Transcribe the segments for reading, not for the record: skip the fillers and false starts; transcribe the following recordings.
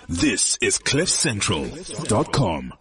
This is CliffCentral.com.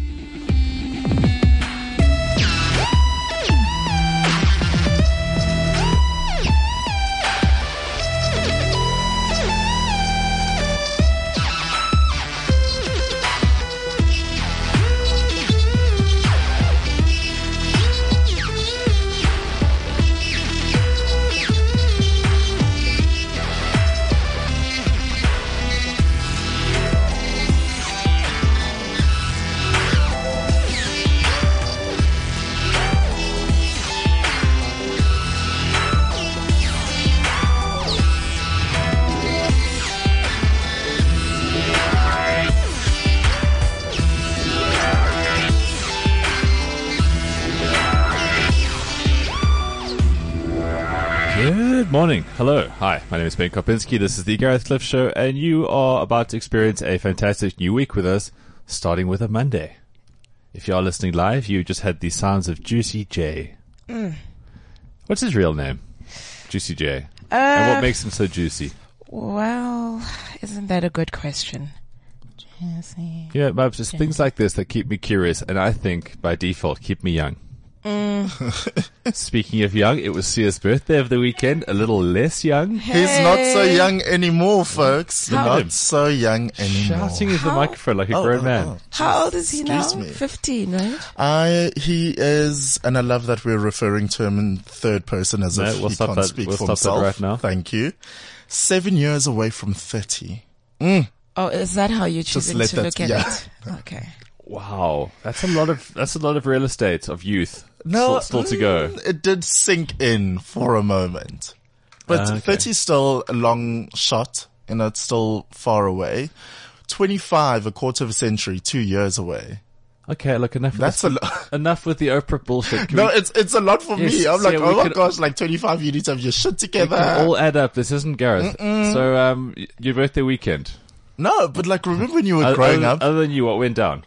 Good morning. Hello. Hi. My name is Ben Kopinski. This is the Gareth Cliff Show, and you are about to experience a fantastic new week with us, starting with a Monday. If you are listening live, you just had the sounds of Juicy J. What's his real name? Juicy J. And what makes him so juicy? Well, isn't that a good question? Juicy. Yeah, but just things like this that keep me curious, and I think, by default, keep me young. Speaking of young, it was Sia's birthday of the weekend. A little less young. He's not so young anymore, folks. Not so young anymore. Shouting into the microphone like a grown man. How old is he now? Excuse me. 15, right? He is, and I love that we're referring to him in third person as if we'll he stop can't that. speak We'll for stop that himself. right now. Thank you. 7 years away from 30. Oh, is that how you're choosing let to that- look at yeah. it? Okay. Wow, that's a lot of real estate of youth. No, still to go. It did sink in for a moment. But Okay. 30 is still a long shot, and it's still far away. 25, a quarter of a century, 2 years away. Okay, look, enough. That's with a lot. enough with the Oprah bullshit. Can No, we- it's a lot for Yes, me. I'm like, yeah, we oh my could- gosh, like 25, you need to have your shit we together. can all add up. This isn't Gareth. So, your birthday weekend. No, but like, remember when you were growing up? Other than you, what went down?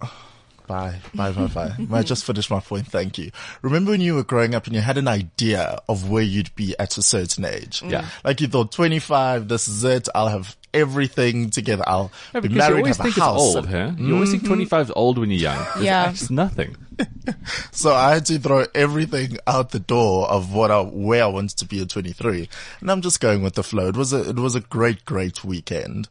Bye. May I just finish my point? Thank you. Remember when you were growing up and you had an idea of where you'd be at a certain age? Yeah. Like you thought, 25, this is it. I'll have everything together. I'll No, be because you married, always have a think it's house. old, huh? You always think 25 is old when you're young. Yeah. It's nothing. So I had to throw everything out the door of where I wanted to be at 23. And I'm just going with the flow. It was a great weekend.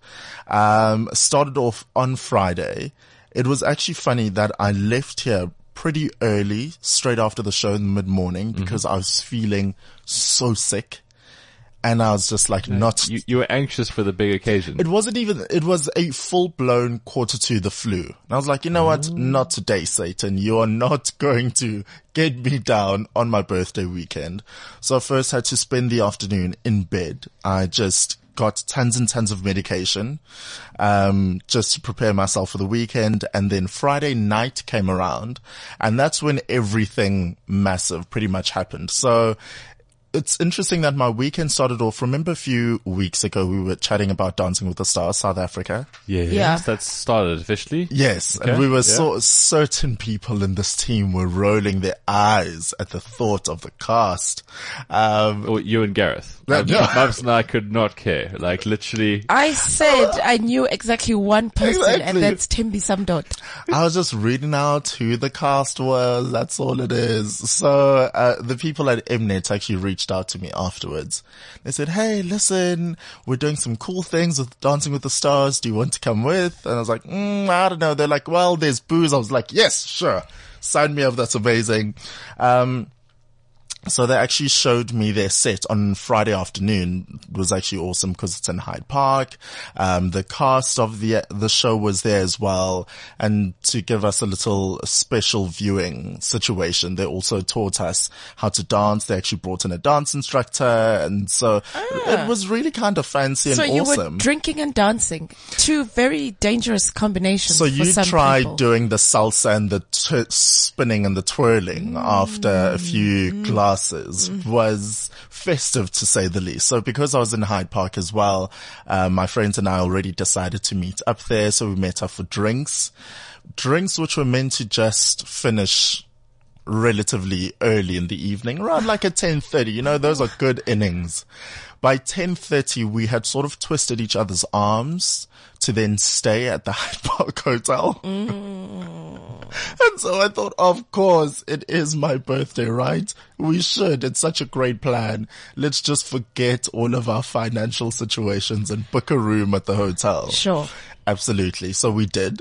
Started off on Friday. It was actually funny that I left here pretty early, straight after the show in the mid-morning, because I was feeling so sick. And I was just like You were anxious for the big occasion. it was a full-blown quarter to the flu. And I was like, you know what? Not today, Satan. You are not going to get me down on my birthday weekend. So I first had to spend the afternoon in bed. I just got tons and tons of medication, just to prepare myself for the weekend. And then Friday night came around, and that's when everything massive pretty much happened. So it's interesting that my weekend started off. Remember a few weeks ago we were chatting about Dancing with the Stars, South Africa? Yes, Yeah. that started officially. Yes. Okay, And we were yeah. certain people in this team were rolling their eyes at the thought of the cast. Or you and Gareth. No. Mubs and I could not care. Like, literally. I said I knew exactly one person, Exactly. and that's Timby Samdot. I was just reading out who the cast was. That's all it is. So, the people at Mnet actually reached out to me afterwards. They said, hey, listen, we're doing some cool things with Dancing with the Stars. Do you want to come with? And I was like, I don't know. They're like, well, there's booze. I was like, yes, sure. Sign me up. That's amazing. So they actually showed me their set on Friday afternoon. It was actually awesome because it's in Hyde Park. The cast of the show was there as well. And to give us a little special viewing situation, they also taught us how to dance. They actually brought in a dance instructor. And so it was really kind of fancy and So you awesome. were drinking and dancing. Two very dangerous combinations. So for you some tried people. doing the salsa and the spinning and the twirling after a few glasses. Was festive to say the least. So because I was in Hyde Park as well, my friends and I already decided to meet up there. So we met up for drinks which were meant to just finish relatively early in the evening, around like at 10:30. You know, those are good innings. By 10:30, we had sort of twisted each other's arms to then stay at the Hyde Park Hotel. And so I thought, of course, it is my birthday, right? We should. It's such a great plan. Let's just forget all of our financial situations and book a room at the hotel. Sure. Absolutely. So we did.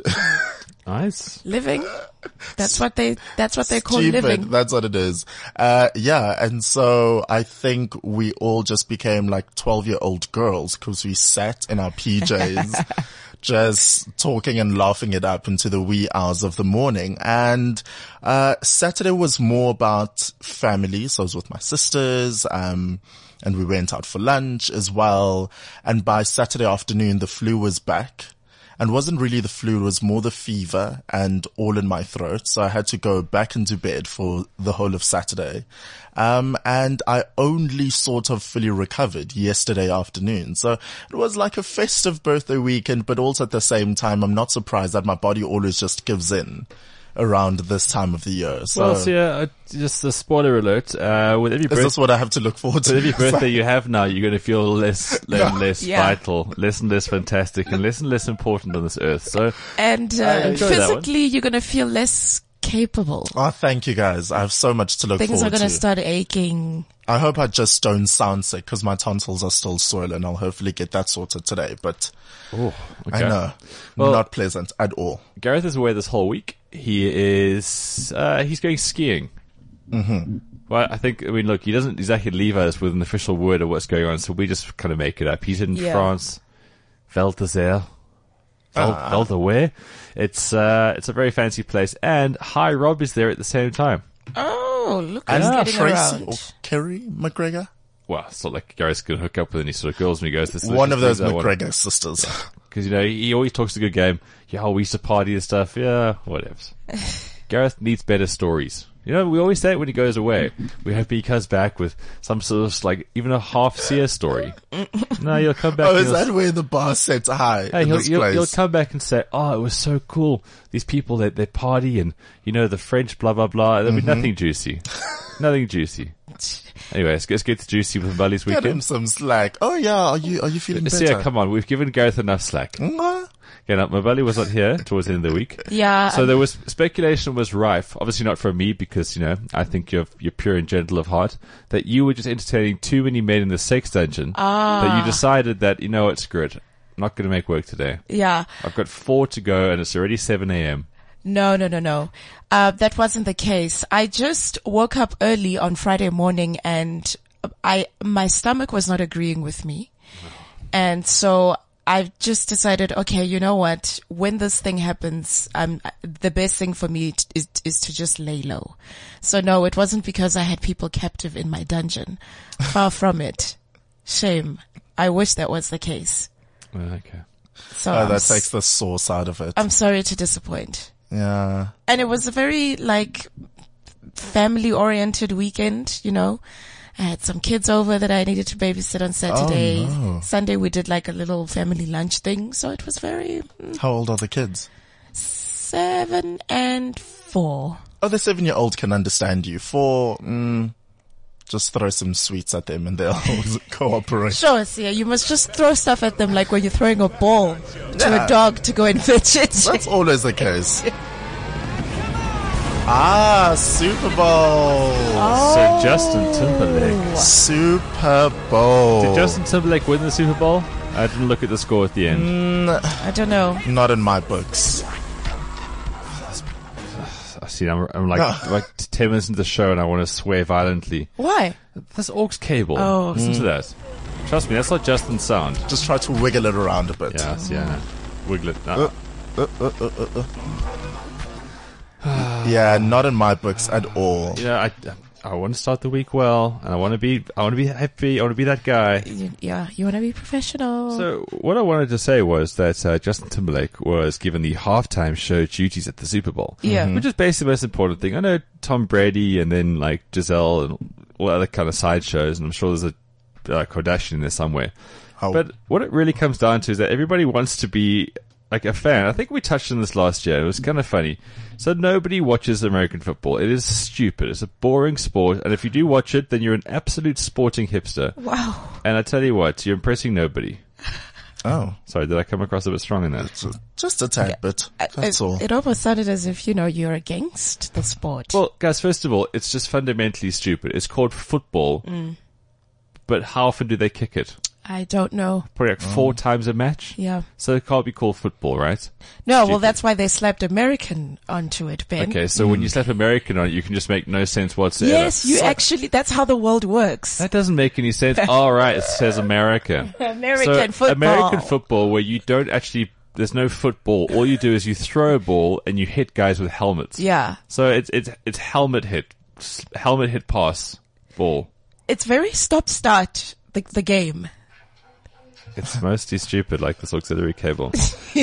Nice. Living. That's what they call Stupid. living. That's what it is. Yeah. And so I think we all just became like 12-year-old girls because we sat in our PJs just talking and laughing it up into the wee hours of the morning. And Saturday was more about family. So I was with my sisters, and we went out for lunch as well. And by Saturday afternoon, the flu was back. And wasn't really the flu, it was more the fever and all in my throat. So I had to go back into bed for the whole of Saturday. And I only sort of fully recovered yesterday afternoon. So it was like a festive birthday weekend, but also at the same time, I'm not surprised that my body always just gives in around this time of the year. So, Just a spoiler alert, with every is this what I have to look forward to? With every birthday you have now, you're going to feel less and less Yeah. vital, less and less fantastic, and less important on this earth. So, And enjoy that one. physically, you're going to feel less capable. Oh, thank you guys. I have so much to look Things forward are going to. to start aching. I hope I just don't sound sick because my tonsils are still sore, and I'll hopefully get that sorted today. But okay. I know, Well- not pleasant at all. Gareth is away this whole week. He's going skiing. Mm-hmm. Well, I mean, look, he doesn't exactly leave us with an official word of what's going on, so we just kind of make it up. He's in Yeah. France, Val d'Isère. Val d'Isère. It's a very fancy place, and Hi Rob is there at the same time. Oh, look And who's getting Tracy around. or Kerry McGregor, Well, it's not like Gareth's going to hook up with any sort of girls when he goes to one of those McGregor sisters. Because, he always talks a good game. Yeah, we used to party and stuff. Yeah, whatever. Gareth needs better stories. We always say it when he goes away. We hope he comes back with some sort of, like, even a half-seer story. No, he'll come back. Oh, and is that where the bar sets high in this place? he'll come back and say, oh, it was so cool. These people, they party and, the French, blah, blah, blah. There'll be nothing juicy. Nothing juicy. Anyway, let's get to juicy with Mbali's Get him weekend. some slack. Oh yeah, are you feeling So, better? yeah, come on. We've given Gareth enough slack. Mwah. Okay, now, Mbali was not here towards the end of the week. Yeah. So there was speculation was rife, obviously not from me because, I think you're pure and gentle of heart, that you were just entertaining too many men in the sex dungeon. That you decided that, what, screw it. I'm not going to make work today. yeah. I've got 4 to go and it's already 7 a.m. No. That wasn't the case. I just woke up early on Friday morning and my stomach was not agreeing with me. And so I've just decided, okay, you know what? When this thing happens, the best thing for me is to just lay low. So no, it wasn't because I had people captive in my dungeon. Far from it. Shame. I wish that was the case. Okay. So That takes the sauce out of it. I'm sorry to disappoint. Yeah. And it was a very, family oriented weekend, I had some kids over that I needed to babysit on Saturday. Oh, no. Sunday we did a little family lunch thing. So it was very How old are the kids? 7 and 4. Oh, the 7-year-old can understand you. 4, just throw some sweets at them and they'll cooperate. Sure, Sia, you must just throw stuff at them like when you're throwing a ball to a dog to go and fetch it. That's always the case. Super Bowl. So Justin Timberlake. Super Bowl. Did Justin Timberlake win the Super Bowl? I didn't look at the score at the end. I don't know. Not in my books. I see. I'm like 10 minutes into the show and I want to swear violently. Why? That's aux cable. Oh. Listen to that. Trust me, that's not Justin's sound. Just try to wiggle it around a bit. Yeah, see, I know. Wiggle it. No. Yeah, not in my books at all. I want to start the week well, and I want to be happy. I want to be that guy. Yeah, you want to be professional. So what I wanted to say was that Justin Timberlake was given the halftime show duties at the Super Bowl. Yeah. Which is basically the most important thing. I know Tom Brady and then Giselle and all other kind of side shows, and I'm sure there's a Kardashian in there somewhere. Oh. But what it really comes down to is that everybody wants to be a fan. I think we touched on this last year. It was kind of funny. So nobody watches American football. It is stupid. It's a boring sport. And if you do watch it, then you're an absolute sporting hipster. Wow. And I tell you what, you're impressing nobody. Oh, Sorry, did I come across a bit strong in that? just a tad bit. That's all. It almost sounded as if, you're against the sport. Well, guys, first of all, it's just fundamentally stupid. It's called football, but how often do they kick it? I don't know. Probably like 4 times a match. Yeah. So it can't be called football, right? No, well, Stupid. that's why they slapped American onto it, Ben. Okay, so when you slap American on it, you can just make no sense whatsoever. Yes, that's how the world works. That doesn't make any sense. All right, it says America. American football. American football, where you don't actually, there's no football. All you do is you throw a ball and you hit guys with helmets. Yeah. So it's helmet hit pass ball. It's very stop-start, the game. It's mostly stupid, like this auxiliary cable.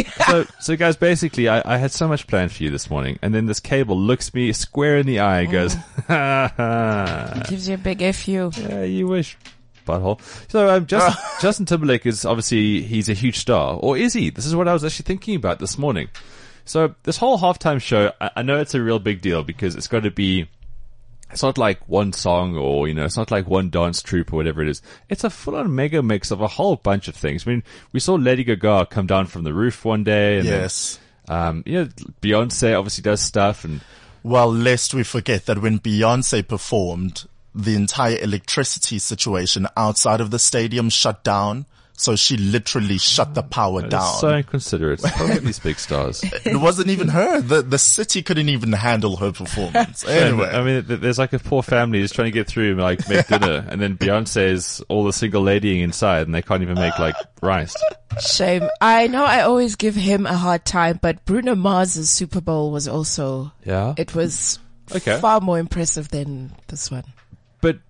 So guys, basically, I had so much planned for you this morning, and then this cable looks me square in the eye and goes, ha ha. Gives you a big FU. Yeah, you wish, butthole. So Justin Timberlake is obviously, he's a huge star. Or is he? This is what I was actually thinking about this morning. So this whole halftime show, I know it's a real big deal because it's got to be, it's not like one song or, it's not like one dance troupe or whatever it is. It's a full-on mega mix of a whole bunch of things. I mean, we saw Lady Gaga come down from the roof one day. And Yes. then, Beyonce obviously does stuff. And Well, lest we forget that when Beyonce performed, the entire electricity situation outside of the stadium shut down. So she literally shut the power down. it's so inconsiderate. Probably these big stars. It wasn't even her. The city couldn't even handle her performance. Anyway. I mean, there's like a poor family who's trying to get through and like make dinner, and then Beyonce's all the single ladying inside, and they can't even make like rice. Shame. I know I always give him a hard time, but Bruno Mars's Super Bowl was also, Yeah, it was Okay. far more impressive than this one. but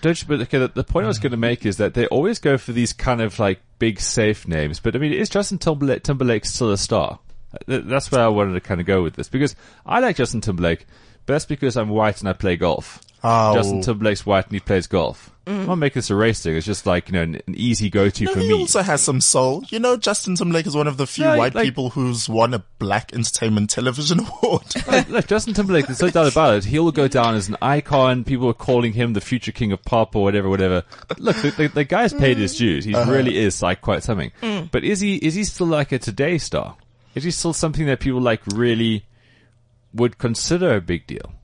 the point I was going to make is that they always go for these kind of like big safe names. But I mean, is Justin Timberlake still a star? That's where I wanted to kind of go with this, because I like Justin Timberlake, but that's because I'm white and I play golf. Oh. Justin Timberlake's white and he plays golf. I'm not making this a race thing. It's just like, an easy go-to for He me. also has some soul. Justin Timberlake is one of the few No, white like- people who's won a Black Entertainment Television Award. Look, Justin Timberlake, there's no doubt about it. He'll go down as an icon. People are calling him the future king of pop or whatever. Look, the guy's paid his dues. He really is like quite something. But is he still like a today star? Is he still something that people like really would consider a big deal?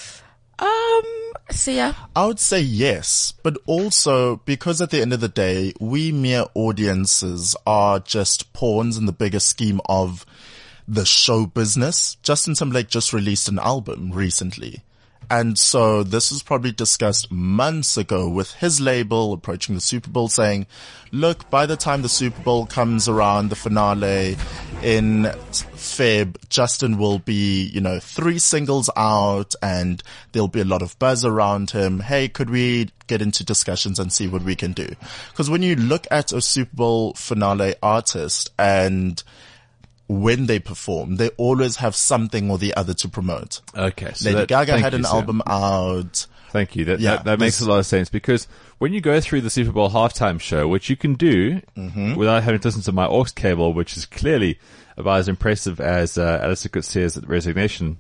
See ya. I would say yes, but also because at the end of the day, we mere audiences are just pawns in the bigger scheme of the show business. Justin Timberlake just released an album recently. And so this was probably discussed months ago with his label approaching the Super Bowl saying, look, by the time the Super Bowl comes around, the finale in Feb, Justin will be, 3 singles out and there'll be a lot of buzz around him. Hey, could we get into discussions and see what we can do? Because when you look at a Super Bowl finale artist and when they perform, they always have something or the other to promote. Okay. So Lady Gaga thank had you, an Sam. album out. Thank you. Yeah, That makes a lot of sense, because when you go through the Super Bowl halftime show, which you can do without having to listen to my aux cable, which is clearly about as impressive as Alistair Coetzee at Resignation.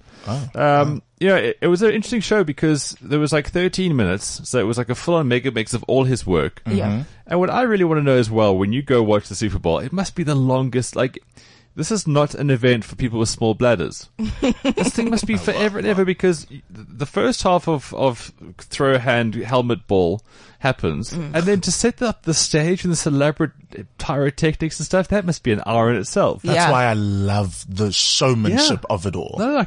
It was an interesting show because there was like 13 minutes, so it was like a full-on mega mix of all his work. Yeah. And what I really want to know as well, when you go watch the Super Bowl, it must be the longest, this is not an event for people with small bladders. This thing must be forever and ever, because the first half of throw hand helmet ball happens, and then to set up the stage and this elaborate pyrotechnics and stuff, that must be an hour in itself. That's Yeah. why I love the showmanship of it all. No,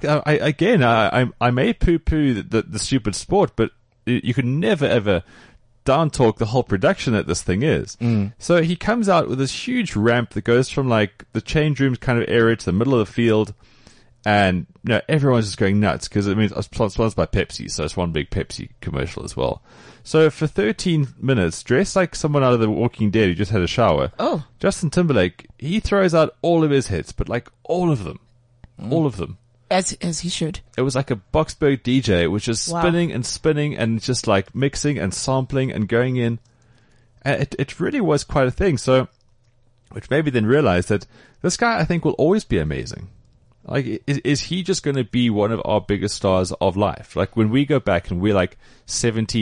I may poo-poo the stupid sport, but you can never ever down talk the whole production that this thing is. So he comes out with this huge ramp that goes from like the change rooms kind of area to the middle of the field, and everyone's just going nuts because it's sponsored by Pepsi, so it's one big Pepsi commercial as well. So for 13 minutes, dressed like someone out of The Walking Dead who just had a shower, Justin Timberlake, he throws out all of his hits, but like all of them. All of them. As he should. It was like a Boxberg DJ, which is Wow. spinning and spinning and just like mixing and sampling and going in. And it really was quite a thing. So, which made me then realize that this guy, I think, will always be amazing. Like, is he just going to be one of our biggest stars of life? Like, when we go back and we're like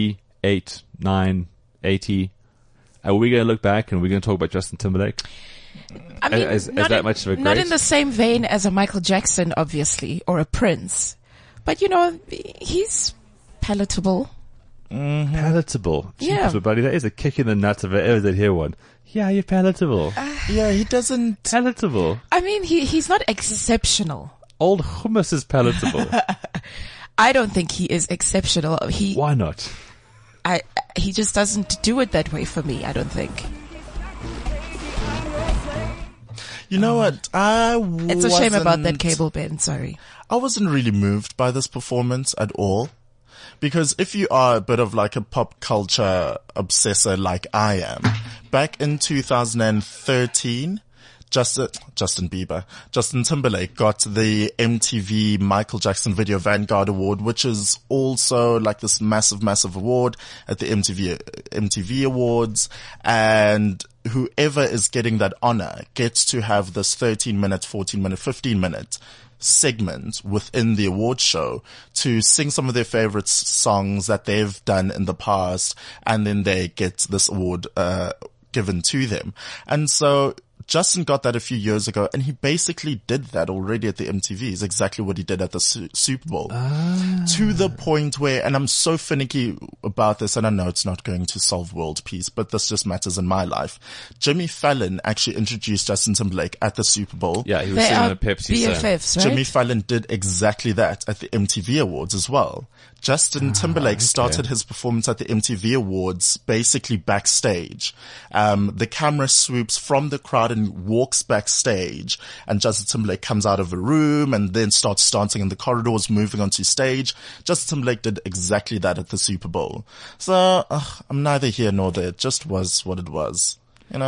78, 9, 80, are we going to look back and we're going to talk about Justin Timberlake? I mean, Is that much of a not great? in the same vein as a Michael Jackson, obviously, or a Prince, but he's palatable. Palatable. Yeah. Jeepers, buddy, that is a kick in the nuts if I ever did hear one. Yeah, you're palatable. Yeah, he doesn't. Palatable. I mean, he's not exceptional. Old hummus is palatable. I don't think he is exceptional. Why not? He just doesn't do it that way for me, I don't think. You know what? It's a shame about that cable, Ben. Sorry. I wasn't really moved by this performance at all. Because if you are a bit of like a pop culture obsessor like I am, back in 2013, Justin Timberlake got the MTV Michael Jackson Video Vanguard Award, which is also like this massive, massive award at the MTV Awards. And whoever is getting that honor gets to have this 13-minute, 14-minute, 15-minute segment within the award show to sing some of their favorite songs that they've done in the past, and then they get this award given to them. And so Justin got that a few years ago, and he basically did that already at the MTV. Is exactly what he did at the Super Bowl. To the point where, and I'm so finicky about this, and I know it's not going to solve world peace, but this just matters in my life. Jimmy Fallon actually introduced Justin Timberlake at the Super Bowl. Yeah, he was They singing are a Pepsi song. BFFs, right? Jimmy Fallon did exactly that at the MTV Awards as well. Justin Timberlake started his performance at the MTV Awards basically backstage. The camera swoops from the crowd and walks backstage, and Justin Timberlake comes out of a room and then starts dancing in the corridors, moving onto stage. Justin Timberlake did exactly that at the Super Bowl. So I'm neither here nor there. It just was what it was,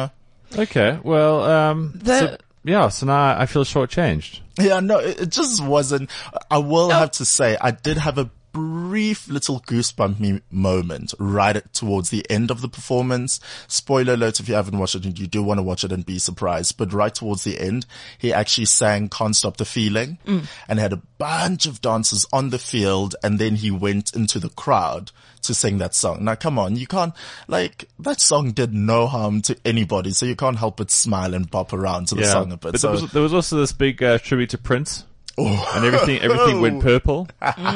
Okay, well, so now I feel shortchanged. Yeah, no, it just wasn't. I will have to say, I did have a brief little goosebump moment right towards the end of the performance. Spoiler alert if you haven't watched it and you do want to watch it and be surprised. But right towards the end, he actually sang Can't Stop the Feeling and had a bunch of dancers on the field, and then he went into the crowd to sing that song. Now, come on, you can't, that song did no harm to anybody, so you can't help but smile and bop around to the song a bit. But So, there was also this big tribute to Prince. And everything went purple.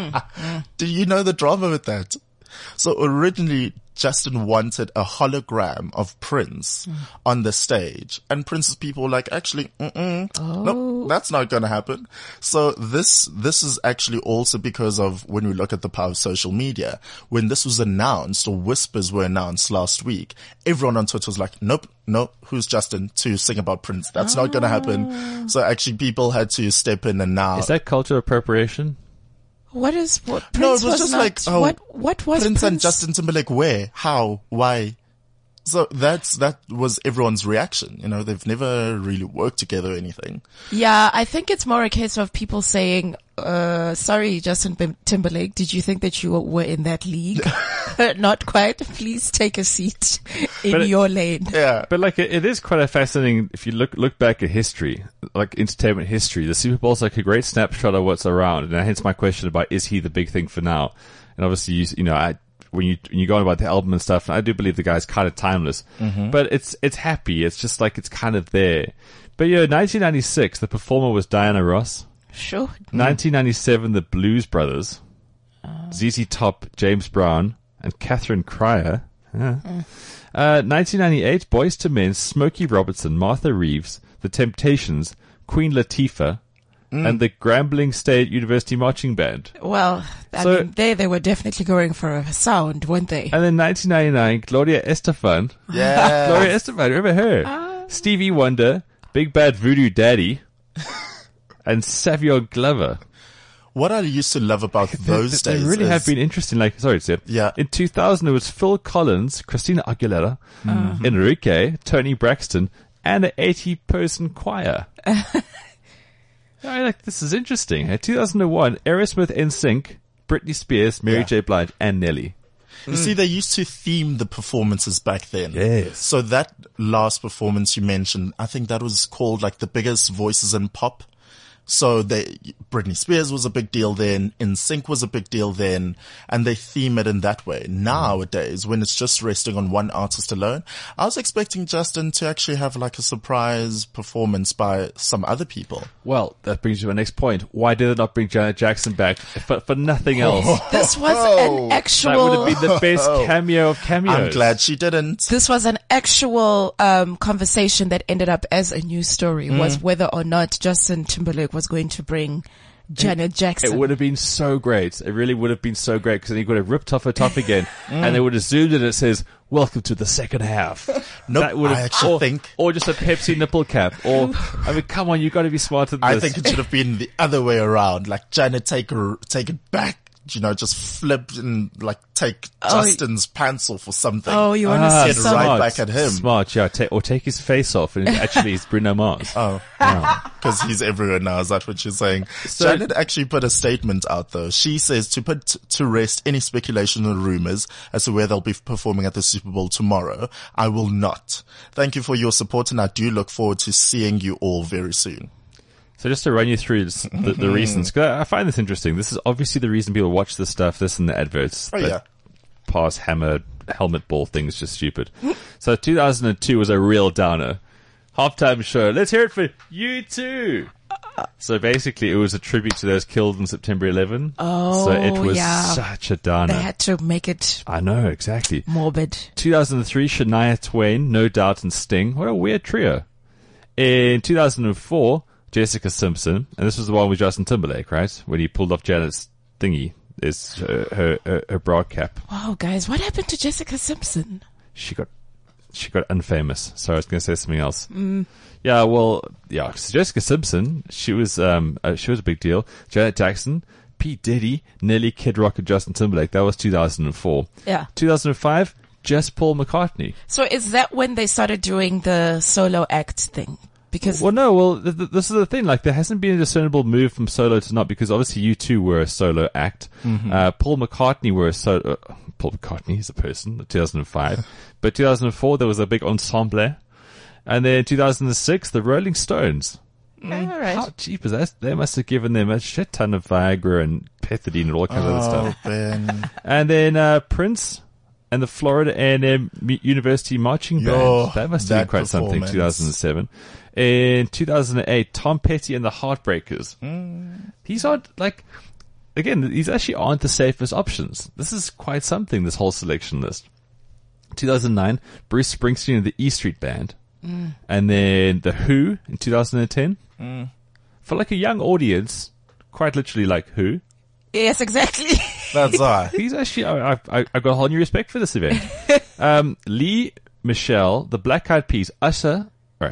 do you know the drama with that? So originally, Justin wanted a hologram of Prince on the stage, and Prince's people were like, actually, no, that's not going to happen. So this is actually also because of when we look at the power of social media. When this was announced, or whispers were announced last week, everyone on Twitter was like, nope, who's Justin to sing about Prince? That's not going to happen. So actually people had to step in, and now. Is that cultural appropriation? What Prince No, it was just not, like, oh, what was Prince and Justin Timberlake where? How? Why? So that was everyone's reaction. They've never really worked together or anything. Yeah, I think it's more a case of people saying, sorry, Justin Timberlake, did you think that you were in that league? Not quite. Please take a seat in your lane. Yeah. But it is quite a fascinating, if you look back at history, like entertainment history, the Super Bowl's like a great snapshot of what's around. And hence my question about, is he the big thing for now? And obviously, when you go on about the album and stuff, I do believe the guy's kind of timeless, but it's happy. It's just like, it's kind of there. But 1996, the performer was Diana Ross. Sure. 1997, the Blues Brothers, ZZ Top, James Brown, and Catherine Cryer. 1998, Boyz II Men, Smokey Robertson, Martha Reeves, The Temptations, Queen Latifah, and the Grambling State University Marching Band. Well, I mean, they were definitely going for a sound, weren't they? And then 1999, Gloria Estefan. Yeah. Gloria Estefan, remember her? Stevie Wonder, Big Bad Voodoo Daddy, and Savion Glover. What I used to love about those days They really have been interesting. Sorry, Seb. Yeah. In 2000, it was Phil Collins, Christina Aguilera, Enrique, Tony Braxton, and an 80-person choir. This is interesting. In 2001, Aerosmith, NSYNC, Britney Spears, Mary J. Blige, and Nelly. You see, they used to theme the performances back then. Yes. So that last performance you mentioned, I think that was called the biggest voices in pop. So Britney Spears was a big deal then, NSYNC was a big deal then, and they theme it in that way. Nowadays, when it's just resting on one artist alone, I was expecting Justin to actually have like a surprise performance by some other people. Well, that brings you to my next point. Why did it not bring Janet Jackson back for nothing else? This was an actual... That would have been the best cameo of cameos. I'm glad she didn't. This was an actual conversation that ended up as a news story, was whether or not Justin Timberlake was going to bring Janet Jackson. It would have been so great. It really would have been so great because then he could have ripped off her top again and they would have zoomed in and it says, "Welcome to the second half." Nope, That would have, I actually think... Or just a Pepsi nipple cap. Or, I mean, come on, you got to be smarter than I this. think it should have been the other way around. Like Janet take it back. Just flip and like take Justin's pants off or something. Oh, you want to Get see right some... back at him. Smart, yeah. Or take his face off and actually it's Bruno Mars. Oh, because he's everywhere now. Is that what you're saying? So- Janet actually put a statement out though. She says to put to rest any speculation or rumors as to where they'll be performing at the Super Bowl tomorrow. I will not. Thank you for your support and I do look forward to seeing you all very soon. So just to run you through the reasons, because I find this interesting. This is obviously the reason people watch this stuff, this and the adverts. Oh, yeah. Pass, hammer, helmet ball thing is just stupid. So 2002 was a real downer. Halftime show. Let's hear it for U2. So basically it was a tribute to those killed on September 11. Oh, so it was yeah. such a downer. They had to make it I know, exactly. morbid. 2003, Shania Twain, No Doubt and Sting. What a weird trio. In 2004, Jessica Simpson, and this was the one with Justin Timberlake, right? When he pulled off Janet's thingy, is her bra cap. Wow, guys, what happened to Jessica Simpson? She got unfamous. Sorry, I was going to say something else. Yeah, well, yeah. So Jessica Simpson, she was a big deal. Janet Jackson, Pete Diddy, Nelly, Kid Rock, and Justin Timberlake. That was 2004. Yeah. 2005, just Paul McCartney. So is that when they started doing the solo act thing? Because This is the thing. Like, there hasn't been a discernible move from solo to not, because obviously U2 were a solo act. Paul McCartney were a solo. Paul McCartney is a person. 2005, but 2004 there was a big ensemble, and then 2006 the Rolling Stones. all right. How cheap is that? They must have given them a shit ton of Viagra and pethidine and all kinds of other stuff. Ben. And then Prince and the Florida A&M University Marching Band. That must have been that quite something. performance. 2007. In 2008, Tom Petty and the Heartbreakers. These aren't these actually aren't the safest options. This is quite something, this whole selection list. 2009, Bruce Springsteen and the E Street Band. And then The Who in 2010. For like a young audience, quite literally like Who. Yes, exactly. That's all. He's actually, I've got a whole new respect for this event. Lee Michelle, the Black Eyed Peas, Usher,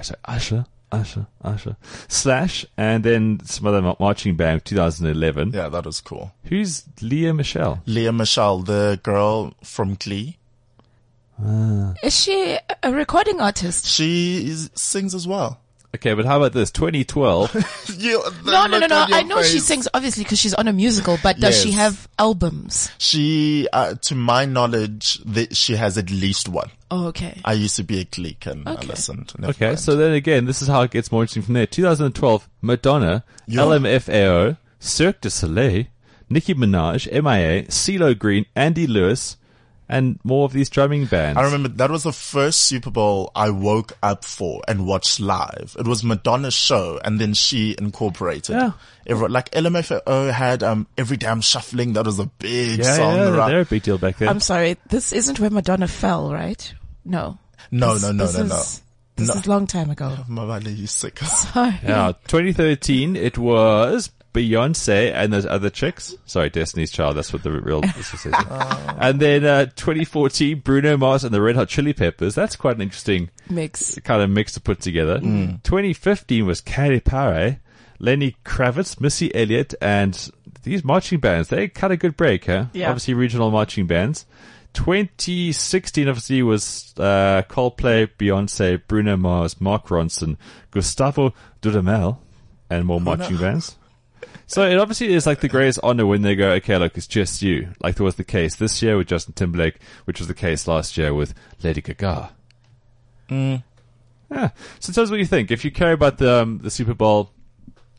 Slash, and then some other marching band, 2011. Yeah, that was cool. Who's Leah Michelle? Leah Michelle, the girl from Glee. Is she a recording artist? Sings as well. Okay, but how about this? 2012. No. I know she sings obviously because she's on a musical, but does she Yes. have albums? She, to my knowledge, she has at least one. Oh, okay. I used to be a Glee and I Okay. listened. Never Okay, mind. so then again, this is how it gets more interesting from there. 2012, Madonna, Yeah. LMFAO, Cirque du Soleil, Nicki Minaj, MIA, CeeLo Green, Andy Lewis, and more of these drumming bands. I remember that was the first Super Bowl I woke up for and watched live. It was Madonna's show and then she incorporated. Yeah. Like LMFAO had Every Damn Shuffling. That was a big Yeah, song. yeah, around. they're a big deal back then. I'm sorry. This isn't where Madonna fell, right? No. No. This is a long time ago. Mabale, you sick. Sorry. Yeah, 2013, it was Beyonce and those other chicks. Sorry, Destiny's Child, that's what the real this is. And then 2014, Bruno Mars and the Red Hot Chili Peppers. That's quite an interesting Mix. kind of mix to put together. 2015 was Katy Perry, Lenny Kravitz, Missy Elliott, and these marching bands. They cut a good break, huh? Yeah. Obviously regional marching bands. 2016 obviously was Coldplay, Beyonce, Bruno Mars, Mark Ronson, Gustavo Dudamel, and more marching bands. So it obviously is like the greatest honor when they go, okay, look, it's just you. Like there was the case this year with Justin Timberlake, which was the case last year with Lady Gaga. Yeah. So tell us what you think. If you care about the Super Bowl,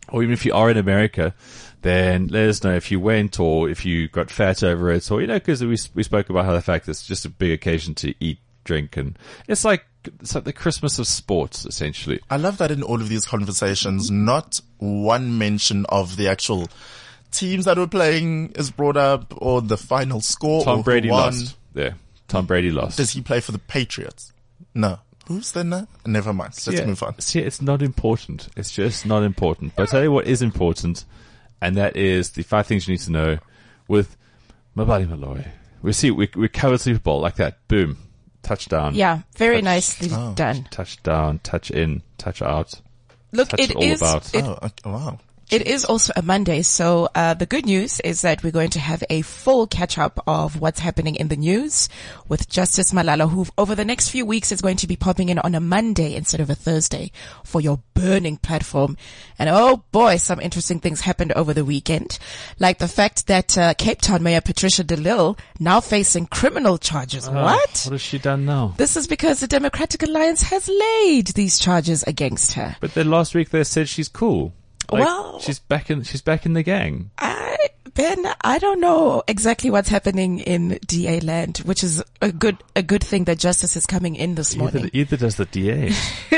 or even if you are in America, then let us know if you went or if you got fat over it, or, because we spoke about how the fact it's just a big occasion to eat, drink, and it's like the Christmas of sports, essentially. I love that in all of these conversations, not one mention of the actual teams that were playing is brought up, or the final score. Tom or Brady who won. lost. Yeah, Tom Brady lost. Does he play for the Patriots? No. Who's then? Never mind. Let's move on. See, it's not important. It's just not important. But I'll tell you what is important, and that is the 5 things you need to know with Mabali Malloy. We covered Super Bowl like that. Boom. Touchdown. Yeah, very nicely done. Touchdown, touch in, touch out. Look, touch it all is. about. Wow. It is also a Monday, so the good news is that we're going to have a full catch-up of what's happening in the news with Justice Malala, who over the next few weeks is going to be popping in on a Monday instead of a Thursday for your burning platform. And oh boy, some interesting things happened over the weekend, like the fact that Cape Town Mayor Patricia de Lille now facing criminal charges. What? What has she done now? This is because the Democratic Alliance has laid these charges against her. But then last week they said she's cool. Like, well, she's back in the gang. Ben, I don't know exactly what's happening in DA land, which is a good thing that justice is coming in this morning. Either does the DA.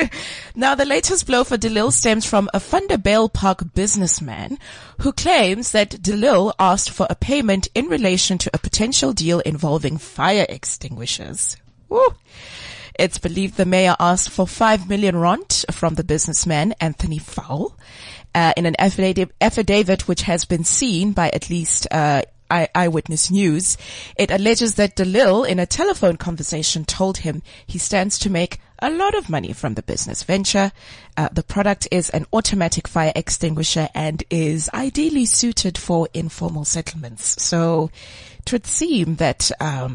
Now, the latest blow for de Lille stems from a Vanderbijl Park businessman who claims that de Lille asked for a payment in relation to a potential deal involving fire extinguishers. Woo. It's believed the mayor asked for 5 million rand from the businessman, Anthony Fowl. In an affidavit which has been seen by at least Eyewitness News, it alleges that de Lille, in a telephone conversation, told him he stands to make a lot of money from the business venture. The product is an automatic fire extinguisher and is ideally suited for informal settlements. So it would seem that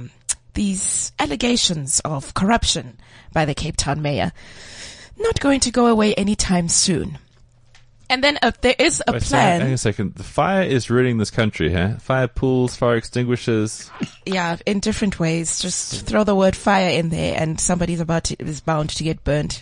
these allegations of corruption by the Cape Town mayor not going to go away anytime soon. And then there is a plan. Hang a second. The fire is ruining this country, huh? Fire pools, fire extinguishers. Yeah, in different ways. Just throw the word fire in there and somebody's is bound to get burnt.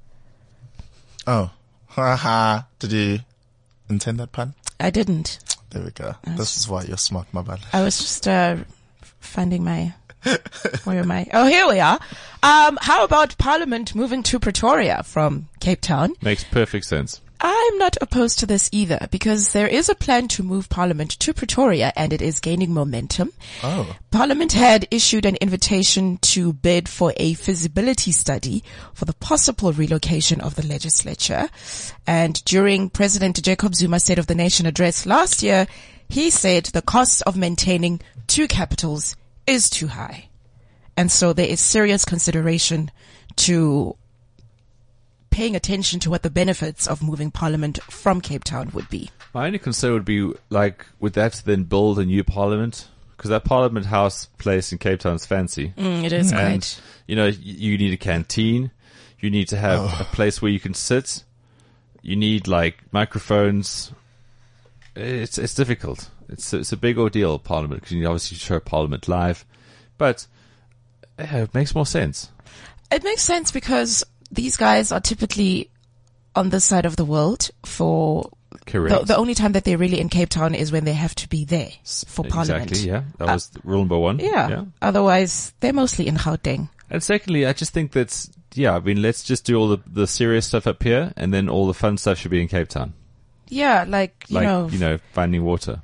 Oh. Haha. Did you intend that pun? I didn't. There we go. This is why you're smart, my bad. I was just finding my... Where am I? Oh, here we are. How about Parliament moving to Pretoria from Cape Town? Makes perfect sense. I'm not opposed to this either, because there is a plan to move Parliament to Pretoria and it is gaining momentum. Oh. Parliament had issued an invitation to bid for a feasibility study for the possible relocation of the legislature. And during President Jacob Zuma's State of the Nation address last year, he said the cost of maintaining 2 capitals is too high. And so there is serious consideration to paying attention to what the benefits of moving Parliament from Cape Town would be. My only concern would be, like, would that then build a new Parliament? Because that Parliament House place in Cape Town is fancy. It is and, quite. You need a canteen. You need to have a place where you can sit. You need, like, microphones. It's difficult. It's a big ordeal, Parliament, because you obviously show Parliament live. But it makes more sense. It makes sense because these guys are typically on this side of the world for... Correct. The only time that they're really in Cape Town is when they have to be there for Parliament. Exactly, yeah. That was rule number 1. Yeah. Otherwise, they're mostly in Gauteng. And secondly, I just think that's... Yeah, I mean, let's just do all the serious stuff up here, and then all the fun stuff should be in Cape Town. Yeah, like, you know, finding water.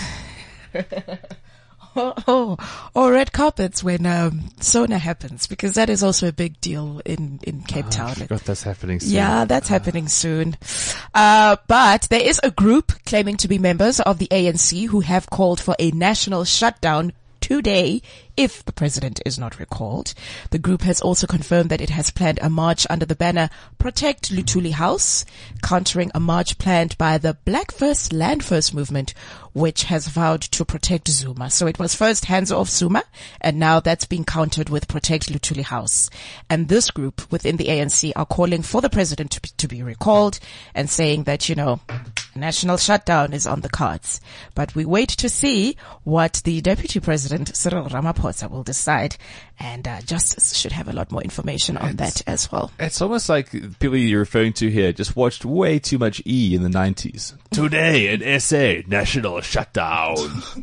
Or red carpets when Sona happens, because that is also a big deal in Cape Town. I forgot that's happening soon. Yeah, that's happening soon. But there is a group claiming to be members of the ANC who have called for a national shutdown today if the president is not recalled. The group has also confirmed that it has planned a march under the banner Protect Luthuli House, countering a march planned by the Black First Land First movement, which has vowed to protect Zuma. So it was first hands off Zuma, and now that's being countered with Protect Luthuli House. And this group within the ANC are calling for the president to be recalled and saying that, national shutdown is on the cards. But we wait to see what the Deputy President, Cyril Ramaphosa, reports that will decide, and justice should have a lot more information on that as well. It's almost like people you're referring to here just watched way too much E in the 90s. Today in SA, national shutdown.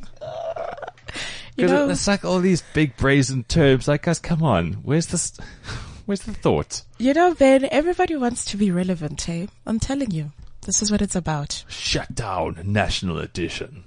Because it's like all these big brazen terms. Like, guys, come on. Where's the thought? Ben, everybody wants to be relevant, hey? I'm telling you. This is what it's about. Shutdown, national edition.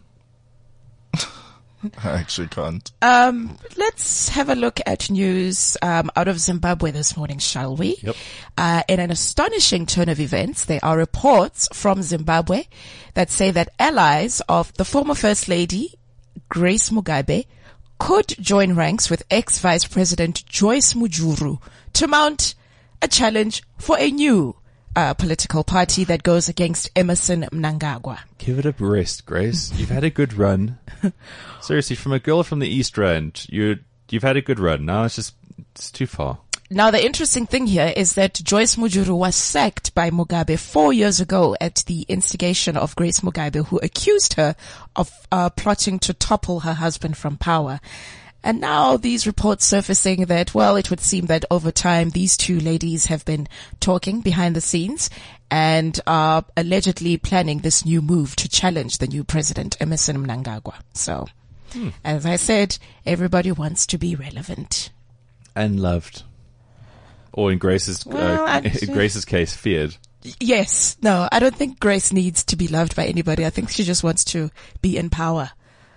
I actually can't. Let's have a look at news out of Zimbabwe this morning, shall we? Yep. In an astonishing turn of events, there are reports from Zimbabwe that say that allies of the former First Lady, Grace Mugabe, could join ranks with ex-Vice President Joyce Mujuru to mount a challenge for a new political party that goes against Emerson Mnangagwa. Give it a rest, Grace. You've had a good run. Seriously, from a girl from the East Rand, you've had a good run. Now it's too far. Now, the interesting thing here is that Joyce Mujuru was sacked by Mugabe 4 years ago at the instigation of Grace Mugabe, who accused her of plotting to topple her husband from power. And now these reports surfacing that, well, it would seem that over time these two ladies have been talking behind the scenes and are allegedly planning this new move to challenge the new president, Emerson Mnangagwa. So, as I said, everybody wants to be relevant. And loved. Or in Grace's case, feared. Yes. No, I don't think Grace needs to be loved by anybody. I think she just wants to be in power.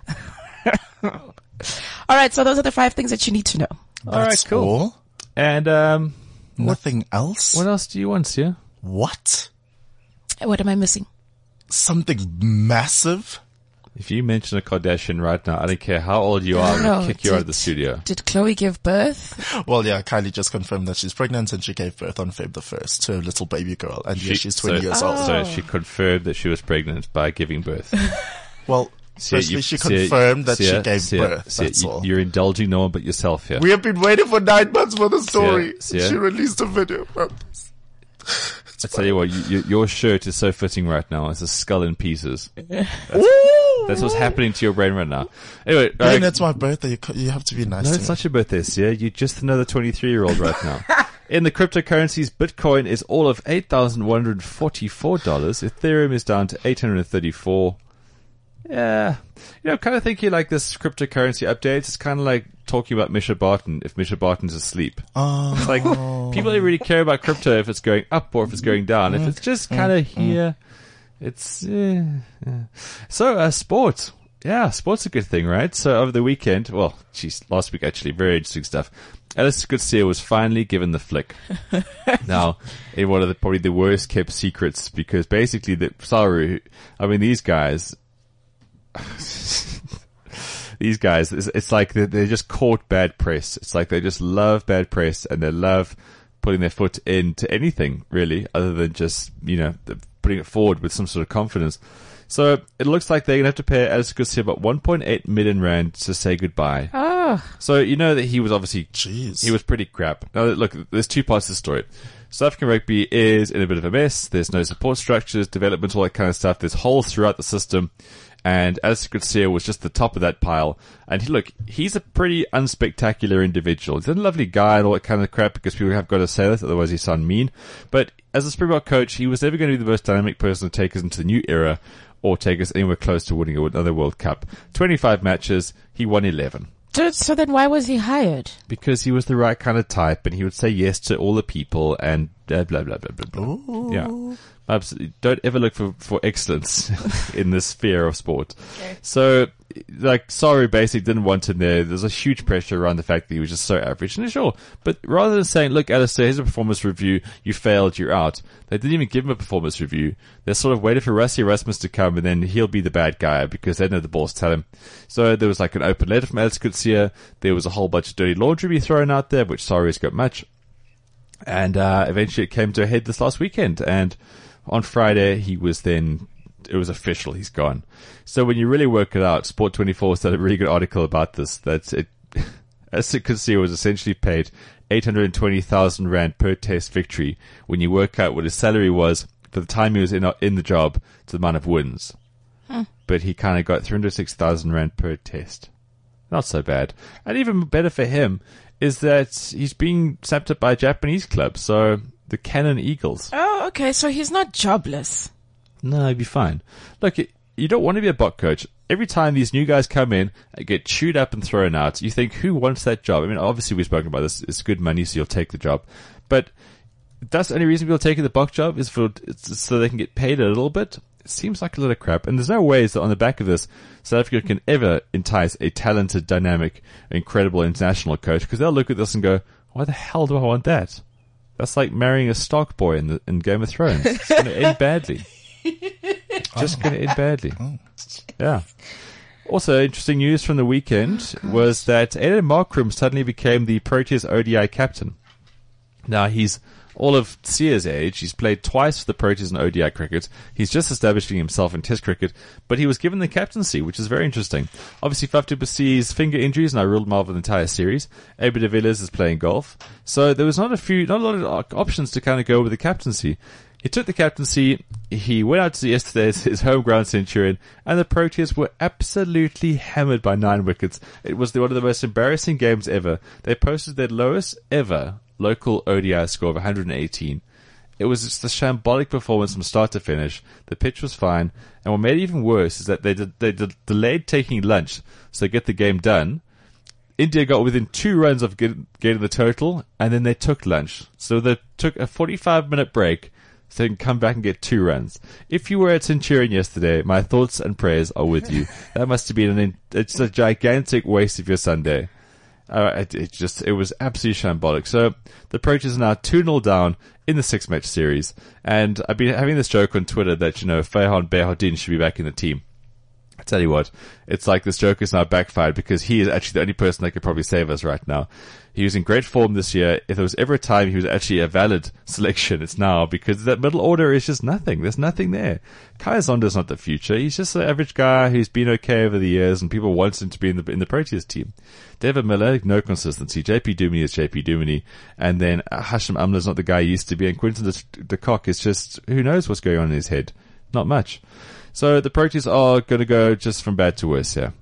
All right, so those are the 5 things that you need to know. All right, cool. All? And Nothing else? what else do you want, Sia? What? What am I missing? Something massive? If you mention a Kardashian right now, I don't care how old you are, I'm going to kick you out of the studio. Did Chloe give birth? Well, yeah, Kylie just confirmed that she's pregnant and she gave birth on Feb the 1st to a little baby girl. And she's 20 years old. So she confirmed that she was pregnant by giving birth. Well, firstly, she confirmed that she gave birth. That's all. You're indulging no one but yourself here. We have been waiting for 9 months for the story. Sia. She released a video. I tell you what, your shirt is so fitting right now. It's a skull in pieces. That's what's happening to your brain right now. Anyway, it's my birthday. You have to be nice to me. No, it's not your birthday, Sia. You're just another 23-year-old right now. In the cryptocurrencies, Bitcoin is all of $8,144. Ethereum is down to $834. Yeah. Kind of thinking like this cryptocurrency updates. It's kind of like talking about Misha Barton if Misha Barton's asleep. It's like people don't really care about crypto if it's going up or if it's going down. If it's just kind of here, it's So sports. Yeah, sports is a good thing, right? So over the weekend, last week actually, very interesting stuff. Alistair Coetzee was finally given the flick. Now, in one of probably the worst kept secrets, because basically these guys, it's like they're just caught bad press. It's like they just love bad press and they love putting their foot into anything really other than just, putting it forward with some sort of confidence. So it looks like they're going to have to pay Alistair Coetzee about 1.8 million rand to say goodbye. So that he was obviously, he was pretty crap. Now look, there's 2 parts to the story. South African rugby is in a bit of a mess. There's no support structures, development, all that kind of stuff. There's holes throughout the system. And Alistair Coetzee was just the top of that pile. And he's a pretty unspectacular individual. He's a lovely guy and all that kind of crap, because people have got to say that, otherwise he sound mean. But as a Springbok coach, he was never going to be the most dynamic person to take us into the new era or take us anywhere close to winning another World Cup. 25 matches, he won 11. So then why was he hired? Because he was the right kind of type and he would say yes to all the people and blah, blah, blah, blah, blah, blah. Ooh. Yeah. Absolutely. Don't ever look for excellence in this sphere of sport. Okay. So, sorry, basically didn't want him there. There's a huge pressure around the fact that he was just so average. And sure, but rather than saying, look, Alistair, here's a performance review. You failed, you're out. They didn't even give him a performance review. They sort of waited for Rassie Erasmus to come and then he'll be the bad guy because they know the balls tell him. So there was an open letter from Alistair Coetzee. There was a whole bunch of dirty laundry be thrown out there, which sorry has got much. And, eventually it came to a head this last weekend. And on Friday, it was official, he's gone. So when you really work it out, Sport24 did a really good article about this, that Alistair Coetzee was essentially paid 820,000 Rand per test victory when you work out what his salary was for the time he was in the job to the amount of wins. But he kind of got 306,000 Rand per test. Not so bad. And even better for him is that he's being snapped up by a Japanese club, so the Cannon Eagles. Oh, okay. So he's not jobless. No, he'd be fine. Look, you don't want to be a bot coach. Every time these new guys come in and get chewed up and thrown out, you think, who wants that job? I mean, obviously we've spoken about this. It's good money, so you'll take the job. But that's the only reason people take the bot job is so they can get paid a little bit. It seems like a lot of crap. And there's no ways that on the back of this, South Africa can ever entice a talented, dynamic, incredible international coach, because they'll look at this and go, why the hell do I want that? That's like marrying a stock boy in Game of Thrones. It's going to end badly. Just going to end badly. Yeah. Also, interesting news from the weekend was that Aiden Markram suddenly became the Proteas ODI captain. Now, he's all of Sia's age. He's played twice for the Proteas in ODI cricket. He's just establishing himself in Test cricket, but he was given the captaincy, which is very interesting. Obviously, Faf du Plessis' finger injuries, and I ruled him out of the entire series. Abel de Villiers is playing golf. So there was not a lot of options to kind of go with the captaincy. He took the captaincy, he went out to yesterday's his home ground Centurion, and the Proteas were absolutely hammered by 9 wickets. It was one of the most embarrassing games ever. They posted their lowest ever local ODI score of 118. It was just a shambolic performance from start to finish. The pitch was fine, and what made it even worse is that they delayed taking lunch, so get the game done. India got within 2 runs of getting the total, and then they took lunch. So they took a 45-minute break, so they can come back and get 2 runs. If you were at Centurion yesterday, my thoughts and prayers are with you. That must have been it's a gigantic waste of your Sunday. It was absolutely shambolic. So the Proteas are now 2-0 down in the 6-match series, and I've been having this joke on Twitter that, Farhan Behardin should be back in the team. I tell you what, it's like this joke is now backfired because he is actually the only person that could probably save us right now. He was in great form this year. If there was ever a time he was actually a valid selection, it's now, because that middle order is just nothing. There's nothing there. Kaya Zonder's not the future. He's just an average guy who's been okay over the years, and people want him to be in the Proteas team. David Miller, no consistency. JP Duminy is JP Duminy. And then Hashim Amla's not the guy he used to be. And Quinton de Kock is just, who knows what's going on in his head. Not much. So the Proteas are going to go just from bad to worse here.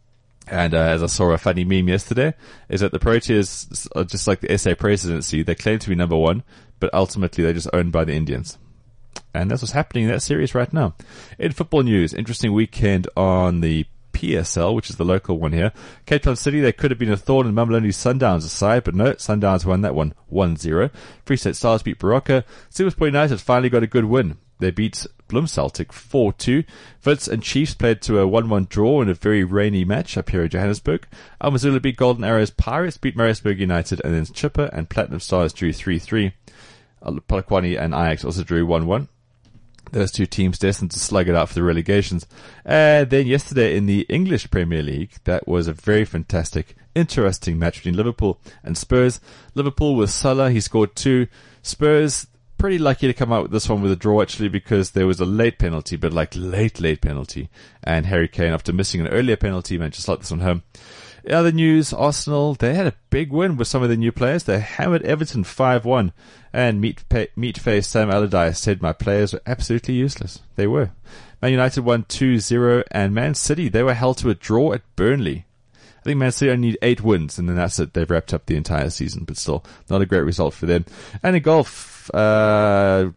And as I saw a funny meme yesterday, is that the Proteas are just like the SA presidency. They claim to be number 1, but ultimately they're just owned by the Indians. And that's what's happening in that series right now. In football news, interesting weekend on the PSL, which is the local one here. Cape Town City, they could have been a thorn in Mamelodi Sundowns' side, but no, Sundowns won that one 1-0. Free State Stars beat Baroka. Silversport United finally got a good win. They beat Bloem Celtic 4-2. Wits and Chiefs played to a 1-1 draw in a very rainy match up here in Johannesburg. Amazulu beat Golden Arrows. Pirates beat Maritzburg United, and then Chipper and Platinum Stars drew 3-3. Polokwane and Ajax also drew 1-1. Those 2 teams destined to slug it out for the relegations. And then yesterday in the English Premier League, that was a very fantastic, interesting match between Liverpool and Spurs. Liverpool with Salah, he scored 2. Spurs, pretty lucky to come out with this one with a draw, actually, because there was a late penalty, but like late penalty. And Harry Kane, after missing an earlier penalty, managed to slot this one home. In other news, Arsenal, they had a big win with some of the new players. They hammered Everton 5-1. And meat-faced Sam Allardyce said my players were absolutely useless. They were. Man United won 2-0, and Man City, they were held to a draw at Burnley. I think Man City only need 8 wins, and then that's it. They've wrapped up the entire season, but still not a great result for them. And in golf, Gary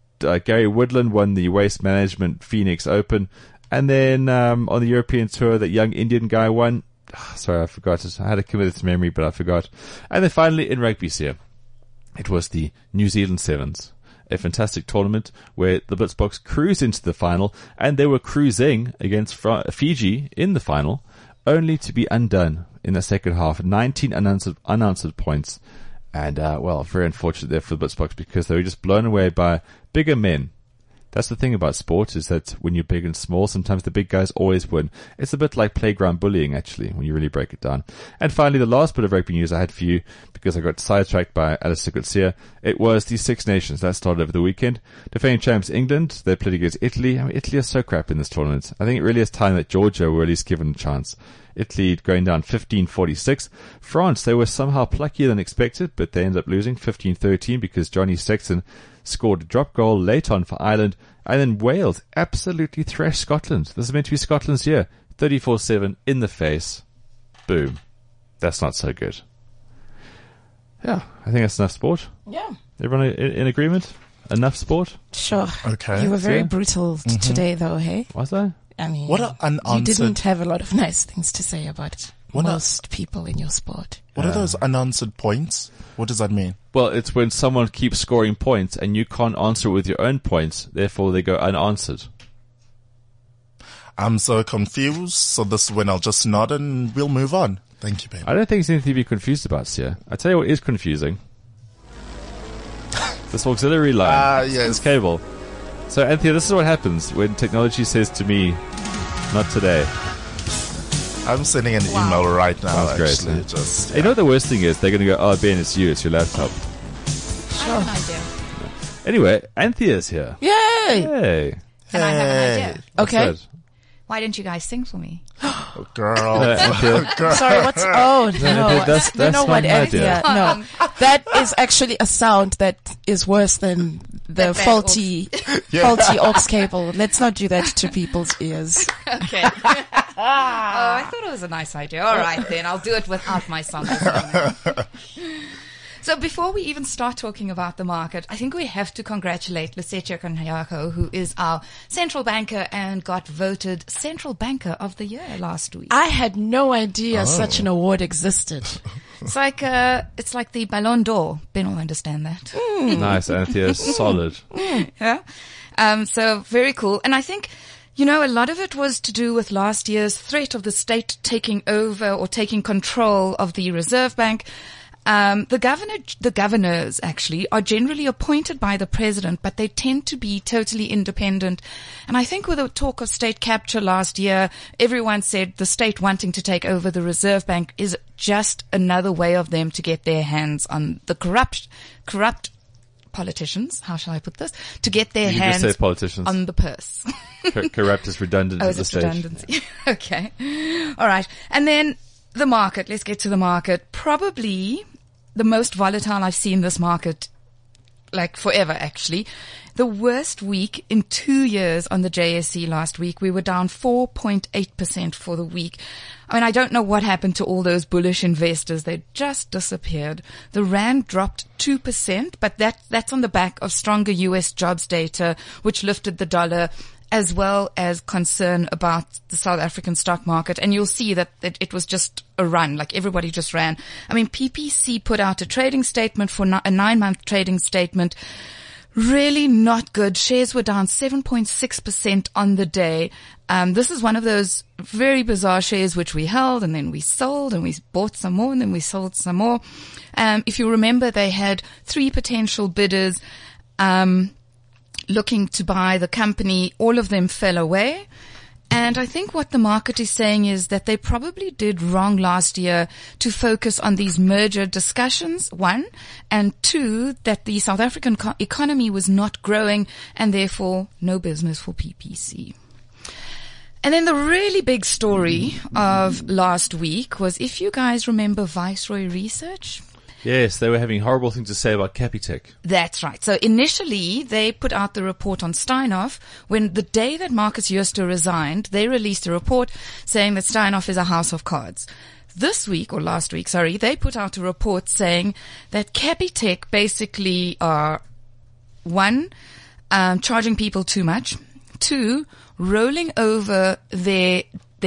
Woodland won the Waste Management Phoenix Open. And then on the European Tour, that young Indian guy won. Sorry, I forgot. I had to commit it to memory, but I forgot. And then finally, in rugby here, it was the New Zealand Sevens. A fantastic tournament where the Blitzboks cruised into the final, and they were cruising against Fiji in the final, only to be undone in the second half. 19 unanswered points. And, very unfortunate there for the Blitzboks because they were just blown away by bigger men. That's the thing about sport, is that when you're big and small, sometimes the big guys always win. It's a bit like playground bullying, actually, when you really break it down. And finally, the last bit of rugby news I had for you, because I got sidetracked by Alistair Coetzee, it was the Six Nations. That started over the weekend. Defending champs England, they played against Italy. I mean, Italy is so crap in this tournament. I think it really is time that Georgia were at least given a chance. Italy going down 15-46. France, they were somehow pluckier than expected, but they ended up losing 15-13 because Johnny Sexton scored a drop goal late on for Ireland. And then Wales absolutely thrashed Scotland. This is meant to be Scotland's year. 34-7 in the face. Boom. That's not so good. Yeah, I think that's enough sport. Yeah. Everyone in agreement? Enough sport? Sure. Okay. You were very Yeah. brutal today, though, hey? Was that? I mean, What are you unanswered? didn't have a lot of nice things to say about most people in your sport. What are those unanswered points? What does that mean? Well, it's when someone keeps scoring points and you can't answer with your own points, therefore they go unanswered. I'm so confused. So this is when I'll just nod and we'll move on. Thank you, babe. I don't think there's anything to be confused about, Sia. I tell you what is confusing. This auxiliary line. Yes. This cable. So, Anthea, this is what happens when technology says to me, not today. I'm sending an email right now, Sounds great, actually. huh? Just, You know what the worst thing is? They're going to go, oh, Ben, it's you. It's your laptop. I have an idea. Anyway, Anthea's here. Yay! Hey. And I have an idea. What's Okay. that? Why don't you guys sing for me? girl. Anthea, Sorry, what's... Oh, no. that's You know not what, an idea. Anthea? No. That is actually a sound that is worse than the That bad faulty aux cable. Let's not do that to people's ears. Okay. Oh, I thought it was a nice idea. All right, then. I'll do it without my song. So before we even start talking about the market, I think we have to congratulate Lesetja Kanyako, who is our central banker and got voted Central Banker of the Year last week. I had no idea such an award existed. It's like the Ballon d'Or. Ben will understand that. Nice, Anthea. Solid. Yeah. So very cool. And I think, you know, a lot of it was to do with last year's threat of the state taking over or taking control of the Reserve Bank. The governors actually are generally appointed by the president, but they tend to be totally independent. And I think with the talk of state capture last year, everyone said the state wanting to take over the Reserve Bank is just another way of them to get their hands on the corrupt politicians. How shall I put this? To get their You can just hands say politicians. on the purse. Corrupt is redundant Oh, at is the it stage. redundancy? Okay. All right. And then the market. Let's get to the market. Probably the most volatile I've seen this market, like forever actually. The worst week in 2 years on the JSE last week. We were down 4.8% for the week. I mean, I don't know what happened to all those bullish investors. They just disappeared. The rand dropped 2%, but that's on the back of stronger US jobs data, which lifted the dollar, as well as concern about the South African stock market. And you'll see that it was just a run, like everybody just ran. I mean, PPC put out a trading statement for a 9-month trading statement. Really not good. Shares were down 7.6% on the day. This is one of those very bizarre shares which we held and then we sold and we bought some more and then we sold some more. If you remember, they had 3 potential bidders, looking to buy the company. All of them fell away. And I think what the market is saying is that they probably did wrong last year to focus on these merger discussions, 1, and 2, that the South African economy was not growing and therefore no business for PPC. And then the really big story of last week was, if you guys remember Viceroy Research. Yes, they were having horrible things to say about Capitec. That's right. So initially, they put out the report on Steinhoff. When the day that Marcus Jooste resigned, they released a report saying that Steinhoff is a house of cards. This week, or last week, sorry, they put out a report saying that Capitec basically are, 1, charging people too much, 2, rolling over their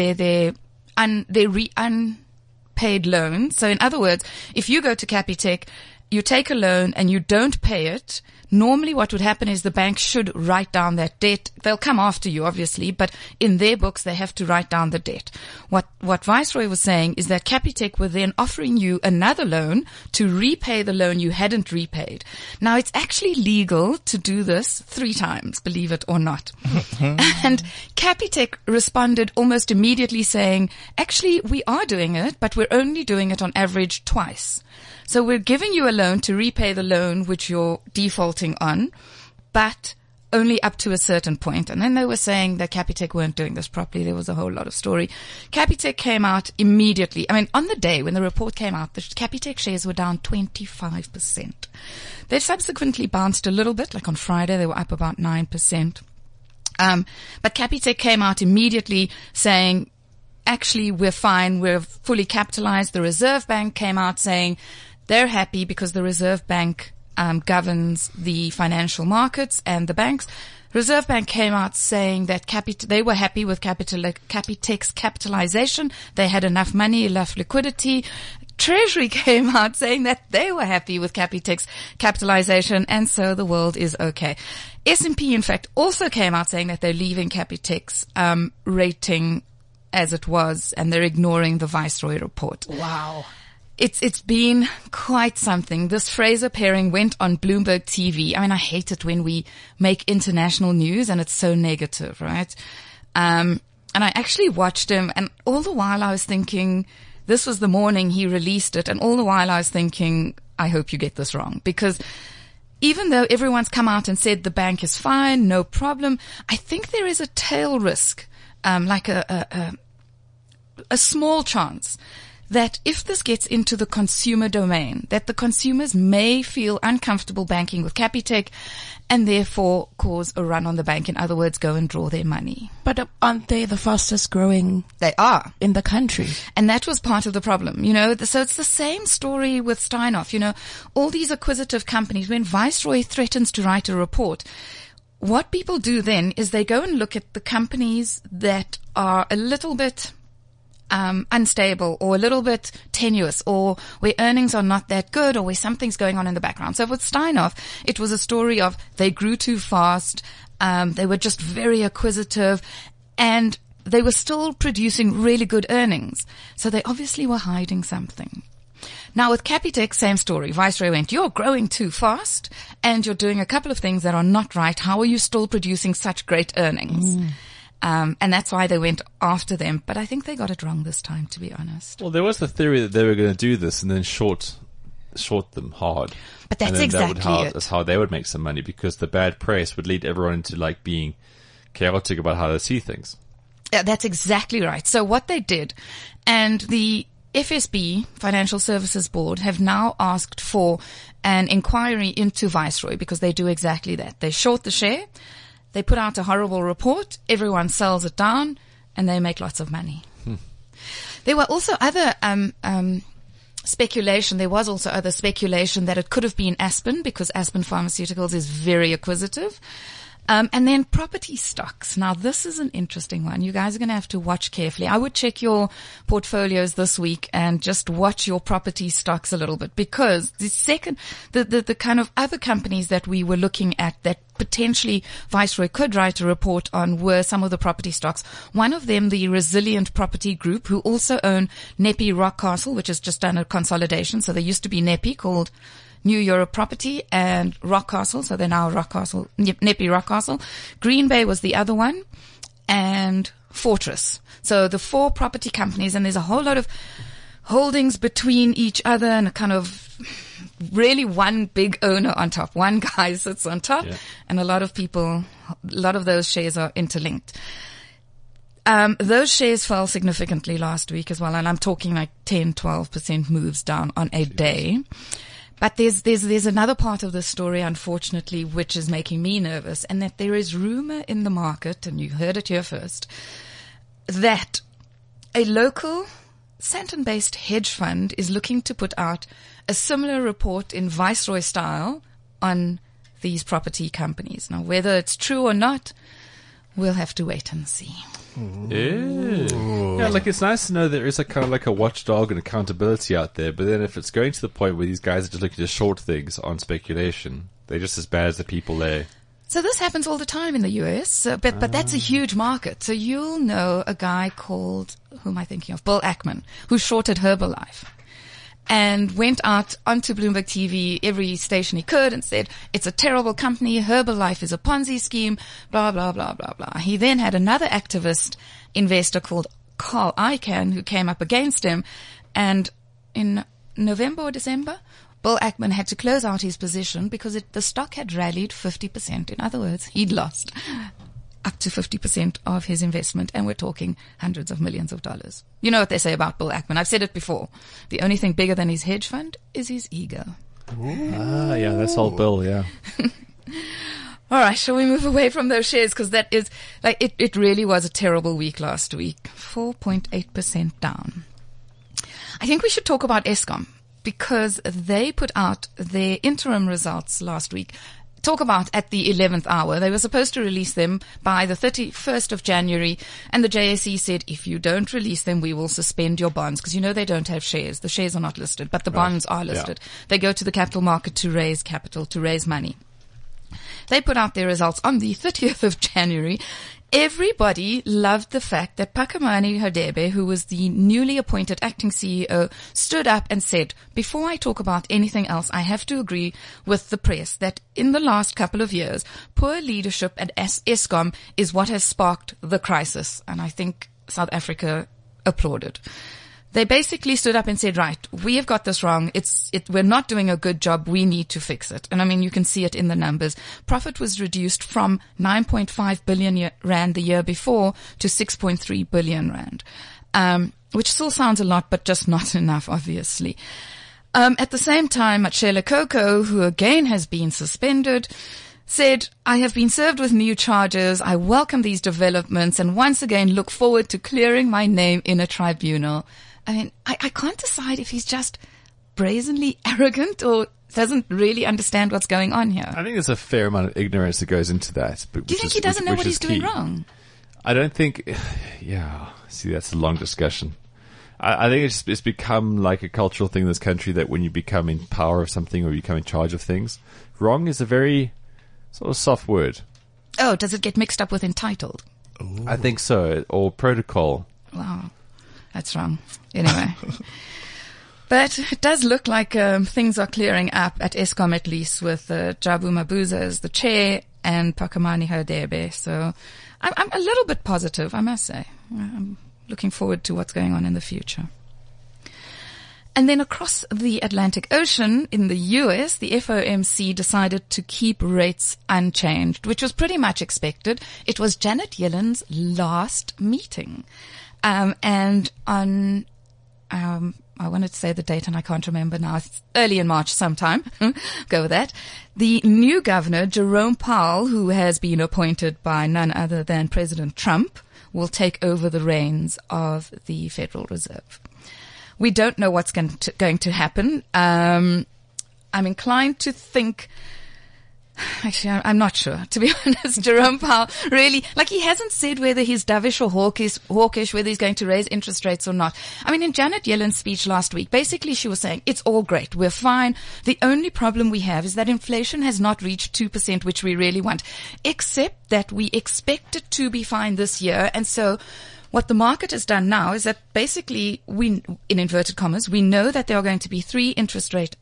unpaid loan. So in other words, if you go to Capitec, you take a loan and you don't pay it, normally what would happen is the bank should write down that debt. They'll come after you, obviously, but in their books, they have to write down the debt. What Viceroy was saying is that Capitec were then offering you another loan to repay the loan you hadn't repaid. Now, it's actually legal to do this 3 times, believe it or not. And Capitec responded almost immediately saying, actually, we are doing it, but we're only doing it on average twice. So we're giving you a loan to repay the loan which you're defaulting on, but only up to a certain point. And then they were saying that Capitec weren't doing this properly. There was a whole lot of story. Capitec came out immediately. I mean, on the day when the report came out, the Capitec shares were down 25%. They subsequently bounced a little bit, like on Friday, they were up about 9%. But Capitec came out immediately saying, actually, we're fine. We're fully capitalized. The Reserve Bank came out saying they're happy because the Reserve Bank governs the financial markets and the banks. Reserve Bank came out saying that they were happy with Capitec's capitalization. They had enough money, enough liquidity. Treasury came out saying that they were happy with Capitec's capitalization, and so the world is okay. S&P, in fact, also came out saying that they're leaving Capitec's rating as it was, and they're ignoring the Viceroy report. Wow. It's been quite something. This Fraser pairing went on Bloomberg TV. I mean, I hate it when we make international news and it's so negative, right? And I actually watched him, and all the while I was thinking, this was the morning he released it, and all the while I was thinking, I hope you get this wrong, because even though everyone's come out and said the bank is fine, no problem, I think there is a tail risk, like a small chance that if this gets into the consumer domain, that the consumers may feel uncomfortable banking with Capitec and therefore cause a run on the bank. In other words, go and draw their money. But aren't they the fastest growing? They are. In the country. And that was part of the problem, So it's the same story with Steinhoff. All these acquisitive companies, when Viceroy threatens to write a report, what people do then is they go and look at the companies that are a little bit unstable or a little bit tenuous, or where earnings are not that good, or where something's going on in the background. So with Steinhoff, it was a story of they grew too fast, they were just very acquisitive, and they were still producing really good earnings. So they obviously were hiding something. Now with Capitec, same story. Viceroy went, you're growing too fast and you're doing a couple of things that are not right. How are you still producing such great earnings? And that's why they went after them. But I think they got it wrong this time, to be honest. Well, there was the theory that they were going to do this and then short them hard. But that's exactly it. That's how they would make some money, because the bad press would lead everyone into being chaotic about how they see things. Yeah, that's exactly right. So what they did, and the FSB, Financial Services Board, have now asked for an inquiry into Viceroy, because they do exactly that. They short the share. They put out a horrible report, everyone sells it down, and they make lots of money. There were also other speculation. There was also other speculation that it could have been Aspen, because Aspen Pharmaceuticals is very acquisitive. And then property stocks. Now, this is an interesting one. You guys are going to have to watch carefully. I would check your portfolios this week and just watch your property stocks a little bit, because the kind of other companies that we were looking at that potentially Viceroy could write a report on were some of the property stocks. One of them, the Resilient Property Group, who also own Nepi Rockcastle, which has just done a consolidation. So there used to be Nepi, called New Europe Property, and Rockcastle, so they're now Rockcastle, Nepi Rockcastle. Green Bay was the other one, and Fortress. So the 4 property companies, and there's a whole lot of holdings between each other, and a kind of really one big owner on top. One guy sits on top, and a lot of those shares are interlinked. Those shares fell significantly last week as well, and I'm talking like 10-12% moves down on a day. But there's another part of the story, unfortunately, which is making me nervous, and that there is rumor in the market, and you heard it here first, that a local Sandton-based hedge fund is looking to put out a similar report in Viceroy style on these property companies. Now, whether it's true or not, we'll have to wait and see. Yeah, it's nice to know there is a kind of like a watchdog and accountability out there, but then if it's going to the point where these guys are just looking to short things on speculation, they're just as bad as the people there. So this happens all the time in the US, but that's a huge market. So you'll know a guy called, who am I thinking of? Bill Ackman, who shorted Herbalife and went out onto Bloomberg TV, every station he could, and said, it's a terrible company, Herbalife is a Ponzi scheme, blah, blah, blah, blah, blah. He then had another activist investor called Carl Icahn who came up against him, and in November or December, Bill Ackman had to close out his position because the stock had rallied 50%. In other words, he'd lost up to 50% of his investment, and we're talking hundreds of millions of dollars. You know what they say about Bill Ackman. I've said it before. The only thing bigger than his hedge fund is his ego. Yeah, that's all Bill, yeah. All right, shall we move away from those shares? Because that is, like, it really was a terrible week last week. 4.8% down. I think we should talk about Eskom, because they put out their interim results last week. Talk about at the 11th hour. They were supposed to release them by the 31st of January, and the JSE said, if you don't release them, we will suspend your bonds, because they don't have shares. The shares are not listed, but the bonds are listed. Yeah. They go to the capital market to raise capital, to raise money. They put out their results on the 30th of January. Everybody loved the fact that Phakamani Hadebe, who was the newly appointed acting CEO, stood up and said, before I talk about anything else, I have to agree with the press that in the last couple of years, poor leadership at Eskom is what has sparked the crisis. And I think South Africa applauded. They basically stood up and said, right, we have got this wrong. We're not doing a good job. We need to fix it. And I mean, you can see it in the numbers. Profit was reduced from 9.5 billion rand the year before to 6.3 billion rand, which still sounds a lot, but just not enough, obviously. At the same time, Matshela Koko, who again has been suspended, said, I have been served with new charges. I welcome these developments and once again look forward to clearing my name in a tribunal. I mean, I can't decide if he's just brazenly arrogant or doesn't really understand what's going on here. I think there's a fair amount of ignorance that goes into that. Do you think he doesn't know what he's doing wrong? I don't think, see, that's a long discussion. I think it's become like a cultural thing in this country that when you become in power of something or you become in charge of things, wrong is a very sort of soft word. Oh, does it get mixed up with entitled? Ooh. I think so, or protocol. Wow. That's wrong. Anyway. But it does look like things are clearing up at Eskom, at least, with Jabu Mabuza as the chair and Phakamani Hadebe. So I'm a little bit positive, I must say. I'm looking forward to what's going on in the future. And then across the Atlantic Ocean in the US, the FOMC decided to keep rates unchanged, which was pretty much expected. It was Janet Yellen's last meeting. And on, I wanted to say the date and I can't remember now. It's early in March sometime. Go with that. The new governor, Jerome Powell, who has been appointed by none other than President Trump, will take over the reins of the Federal Reserve. We don't know what's going to happen. I'm inclined to think, actually, I'm not sure, to be honest. Jerome Powell really, he hasn't said whether he's dovish or hawkish, whether he's going to raise interest rates or not. I mean, in Janet Yellen's speech last week, basically she was saying, it's all great. We're fine. The only problem we have is that inflation has not reached 2%, which we really want, except that we expect it to be fine this year. And so what the market has done now is that basically we, in inverted commas, we know that there are going to be 3 interest rate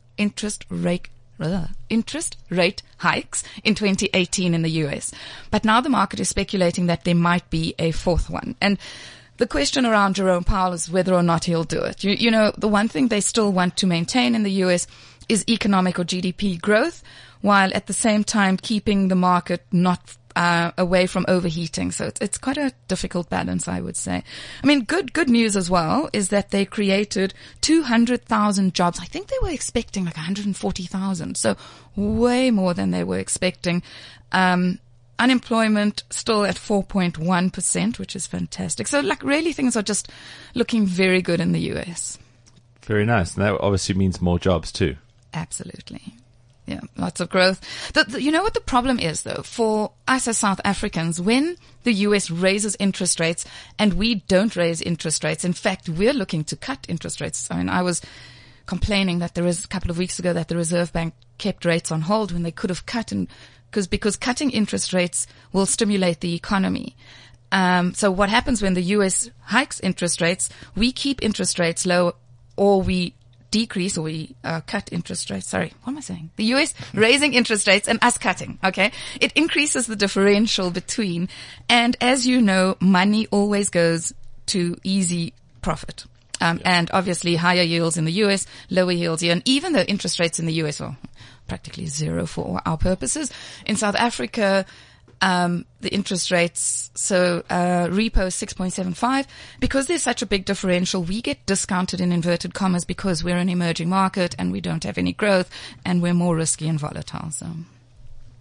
hikes in 2018 in the US. But now the market is speculating that there might be a 4th one. And the question around Jerome Powell is whether or not he'll do it. You know, the one thing they still want to maintain in the US is economic or GDP growth, while at the same time keeping the market not away from overheating. So it's quite a difficult balance, I would say. I mean, good news as well is that they created 200,000 jobs. I think they were expecting 140,000. So way more than they were expecting. Unemployment still at 4.1%, which is fantastic. So really things are just looking very good in the US. Very nice. And that obviously means more jobs too. Absolutely. Yeah, lots of growth. You know what the problem is, though, for us as South Africans, when the US raises interest rates and we don't raise interest rates, in fact, we're looking to cut interest rates. I mean, I was complaining that a couple of weeks ago that the Reserve Bank kept rates on hold when they could have cut, because cutting interest rates will stimulate the economy. So what happens when the US hikes interest rates, we keep interest rates low, or we decrease, or we cut interest rates. Sorry, what am I saying? The US raising interest rates and us cutting, okay? It increases the differential between, and as you know, money always goes to easy profit. And obviously higher yields in the US, lower yields here. And even though interest rates in the US are practically zero for our purposes, in South Africa, the interest rates, so repo is 6.75. Because there's such a big differential, we get discounted in inverted commas because we're an emerging market and we don't have any growth and we're more risky and volatile. So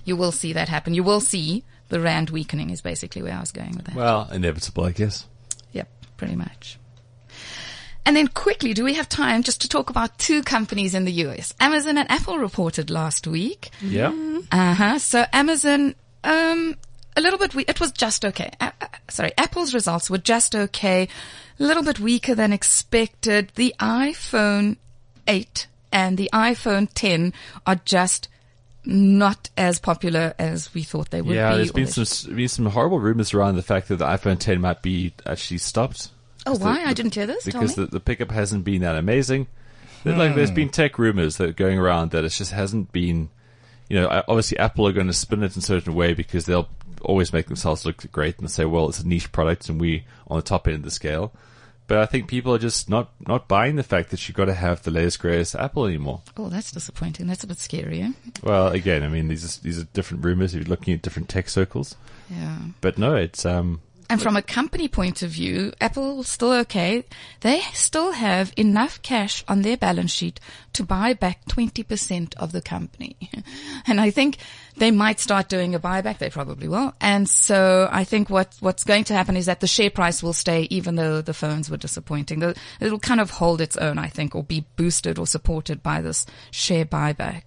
You will see that happen. You will see the rand weakening is basically where I was going with that. Well, inevitable, I guess. Yep, pretty much. And then quickly, do we have time just to talk about two companies in the US? Amazon and Apple reported last week. Yeah. So Amazon, a little bit it was just okay. Apple's results were just okay. A little bit weaker than expected. The iPhone 8 and the iPhone 10 are just not as popular as we thought they would be. Yeah, there's been some horrible rumors around the fact that the iPhone 10 might be actually stopped. Oh, why? I didn't hear this. Because Tell me. the pickup hasn't been that amazing. There's been tech rumors that are going around that it just hasn't been, obviously Apple are going to spin it in a certain way because they'll always make themselves look great and say, well, it's a niche product and we on the top end of the scale. But I think people are just not buying the fact that you've got to have the latest, greatest Apple anymore. Oh, that's disappointing. That's a bit scary, eh? Well, again, I mean, these are different rumors if you're looking at different tech circles. Yeah. But no, it's... And from a company point of view, Apple's still okay. They still have enough cash on their balance sheet to buy back 20% of the company. And I think they might start doing a buyback. They probably will. And so I think what's going to happen is that the share price will stay even though the phones were disappointing. It'll kind of hold its own, I think, or be boosted or supported by this share buyback.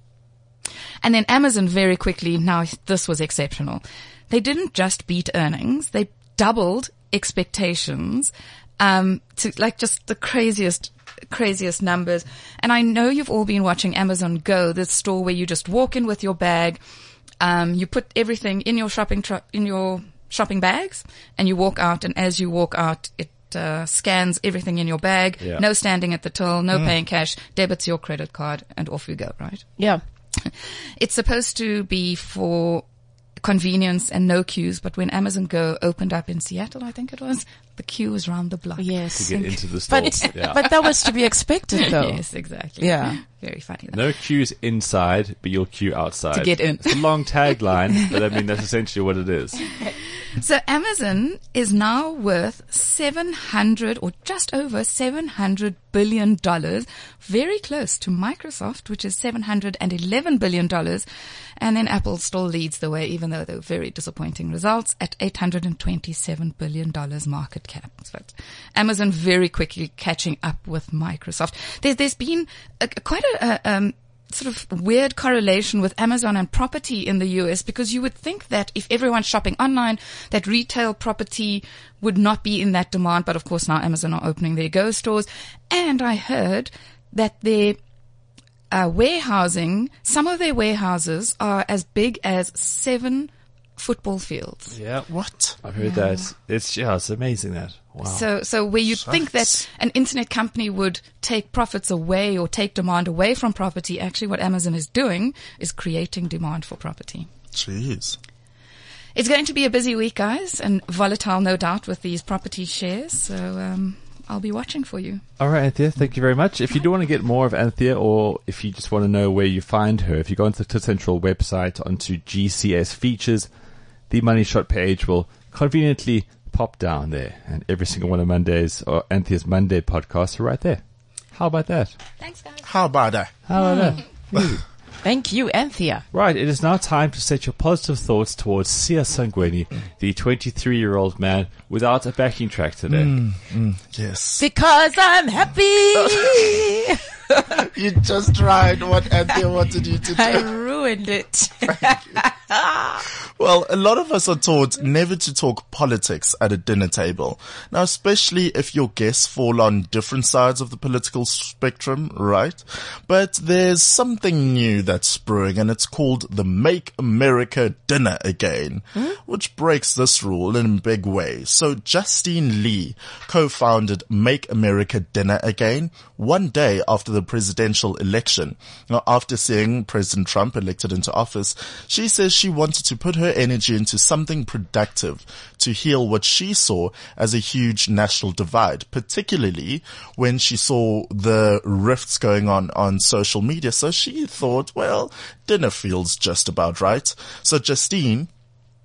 And then Amazon very quickly, now this was exceptional. They didn't just beat earnings. They doubled expectations, to like just the craziest numbers. And I know you've all been watching Amazon Go, the store where you just walk in with your bag. You put everything in your shopping bags and you walk out. And as you walk out, it scans everything in your bag. Yeah. No standing at the till, no paying cash, debits your credit card and off you go, right? Yeah. It's supposed to be for convenience and no queues, but when Amazon Go opened up in Seattle, I think it was, the queue was round the block. Yes. to get into the store. But that was to be expected, though. Yes, exactly. Yeah. Very funny. Though. No queues inside, but you'll queue outside. To get in. It's a long tagline, but I mean, that's essentially what it is. So Amazon is now worth 700 or just over $700 billion, very close to Microsoft, which is $711 billion. And then Apple still leads the way, even though they were very disappointing results at $827 billion market cap. So Amazon very quickly catching up with Microsoft. There's been quite a sort of weird correlation with Amazon and property in the US, because you would think that if everyone's shopping online, that retail property would not be in that demand. But of course now Amazon are opening their Go stores. And I heard that their warehousing, some of their warehouses are as big as 7 football fields. Yeah. What? I've heard that. It's amazing that. Wow. So where you'd think that an internet company would take profits away or take demand away from property, actually what Amazon is doing is creating demand for property. Jeez. It's going to be a busy week, guys, and volatile, no doubt, with these property shares. So I'll be watching for you. All right, Anthea, thank you very much. If you do want to get more of Anthea, or if you just want to know where you find her, if you go onto the Central website, onto GCS Features, the Money Shot page will conveniently pop down there, and every single one of Monday's or Anthea's Monday podcasts are right there. How about that? Thanks, guys. How about that? How about that? Thank you, Anthea. Right, it is now time to set your positive thoughts towards Sia Sangweni, the 23-year-old man without a backing track today. Yes. Because I'm happy. You just tried what Anthea wanted you to I do. ruined it. Well, a lot of us are taught never to talk politics at a dinner table. Now, especially if your guests fall on different sides of the political spectrum, right? But there's something new that's brewing, and it's called the Make America Dinner Again, which breaks this rule in a big way. So Justine Lee co-founded Make America Dinner Again one day after the presidential election. Now, after seeing President Trump elected into office, she says she wanted to put her energy into something productive to heal what she saw as a huge national divide, particularly when she saw the rifts going on social media. So she thought, well, dinner feels just about right. So Justine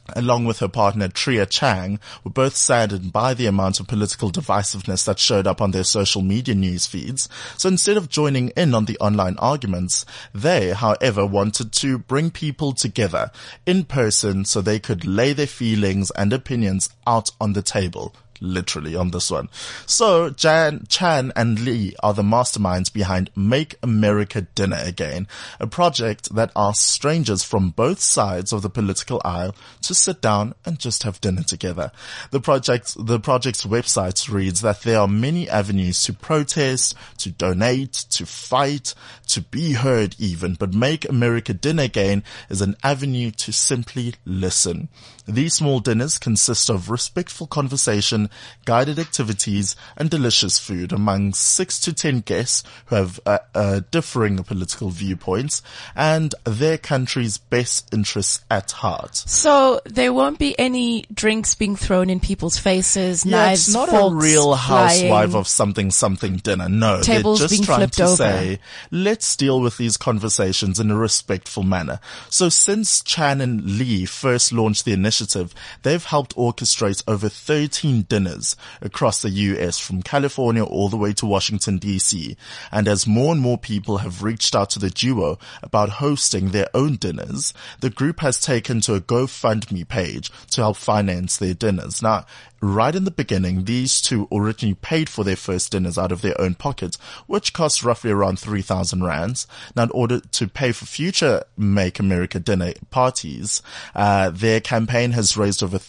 along with her partner Tria Chang, were both saddened by the amount of political divisiveness that showed up on their social media news feeds. So instead of joining in on the online arguments, they, however, wanted to bring people together in person so they could lay their feelings and opinions out on the table. Literally on this one. So Chan and Lee are the masterminds behind Make America Dinner Again, a project that asks strangers from both sides of the political aisle to sit down and just have dinner together. The project's website reads that there are many avenues to protest, to donate, to fight, to be heard even, but Make America Dinner Again is an avenue to simply listen. These small dinners consist of respectful conversation, guided activities, and delicious food among 6 to 10 guests who have differing political viewpoints and their country's best interests at heart. So there won't be any drinks being thrown in people's faces, knives, it's not forks, a real housewife flying, of something dinner. No, tables they're just being trying flipped to over. say, let's deal with these conversations in a respectful manner. So since Chan and Lee first launched the initiative, they've helped orchestrate over 13 dinners across the US, from California all the way to Washington, D.C. And as more and more people have reached out to the duo about hosting their own dinners, the group has taken to a GoFundMe page to help finance their dinners. Now, right in the beginning, these two originally paid for their first dinners out of their own pockets, which cost roughly around 3,000 rands. Now, in order to pay for future Make America Dinner parties, their campaign has raised over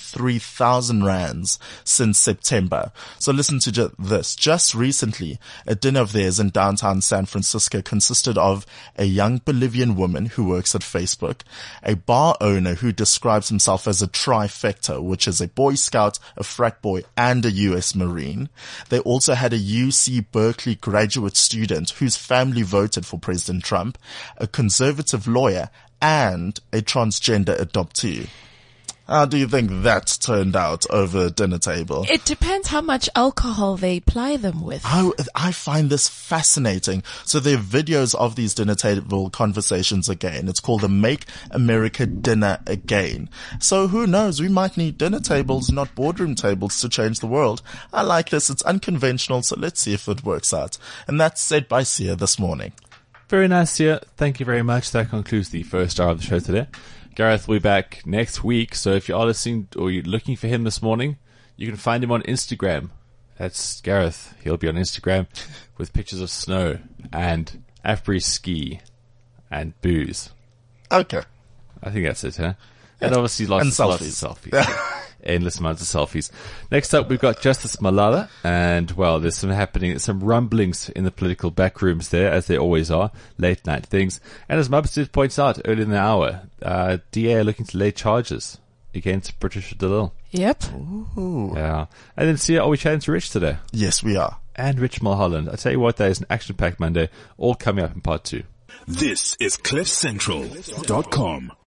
33,000 rands since September. So listen to this. Just recently, a dinner of theirs in downtown San Francisco consisted of a young Bolivian woman who works at Facebook, a bar owner who describes himself as a trifecta, which is a Boy Scout, a frat boy, and a US Marine. They also had a UC Berkeley graduate student whose family voted for President Trump, a conservative lawyer, and a transgender adoptee. How do you think that turned out over a dinner table? It depends how much alcohol they ply them with. I find this fascinating. So there are videos of these dinner table conversations again. It's called the Make America Dinner Again. So who knows? We might need dinner tables, not boardroom tables, to change the world. I like this. It's unconventional. So let's see if it works out. And that's said by Sia this morning. Very nice, Sia. Thank you very much. That concludes the first hour of the show today. Gareth will be back next week, so if you are listening or you're looking for him this morning, you can find him on Instagram. That's Gareth. He'll be on Instagram with pictures of snow and Afri ski and booze. Okay. I think that's it, huh? And obviously lots of selfies. Endless amounts of selfies. Next up, we've got Justice Malala, and well, there's some rumblings in the political backrooms there, as there always are, late night things. And as Mubsters points out earlier in the hour, DA are looking to lay charges against Patricia DeLille. Yep. Ooh. Yeah. And then Sia, are we chatting to Rich today? Yes, we are. And Rich Mulholland. I tell you what, that is an action-packed Monday, all coming up in part 2. This is CliffCentral.com.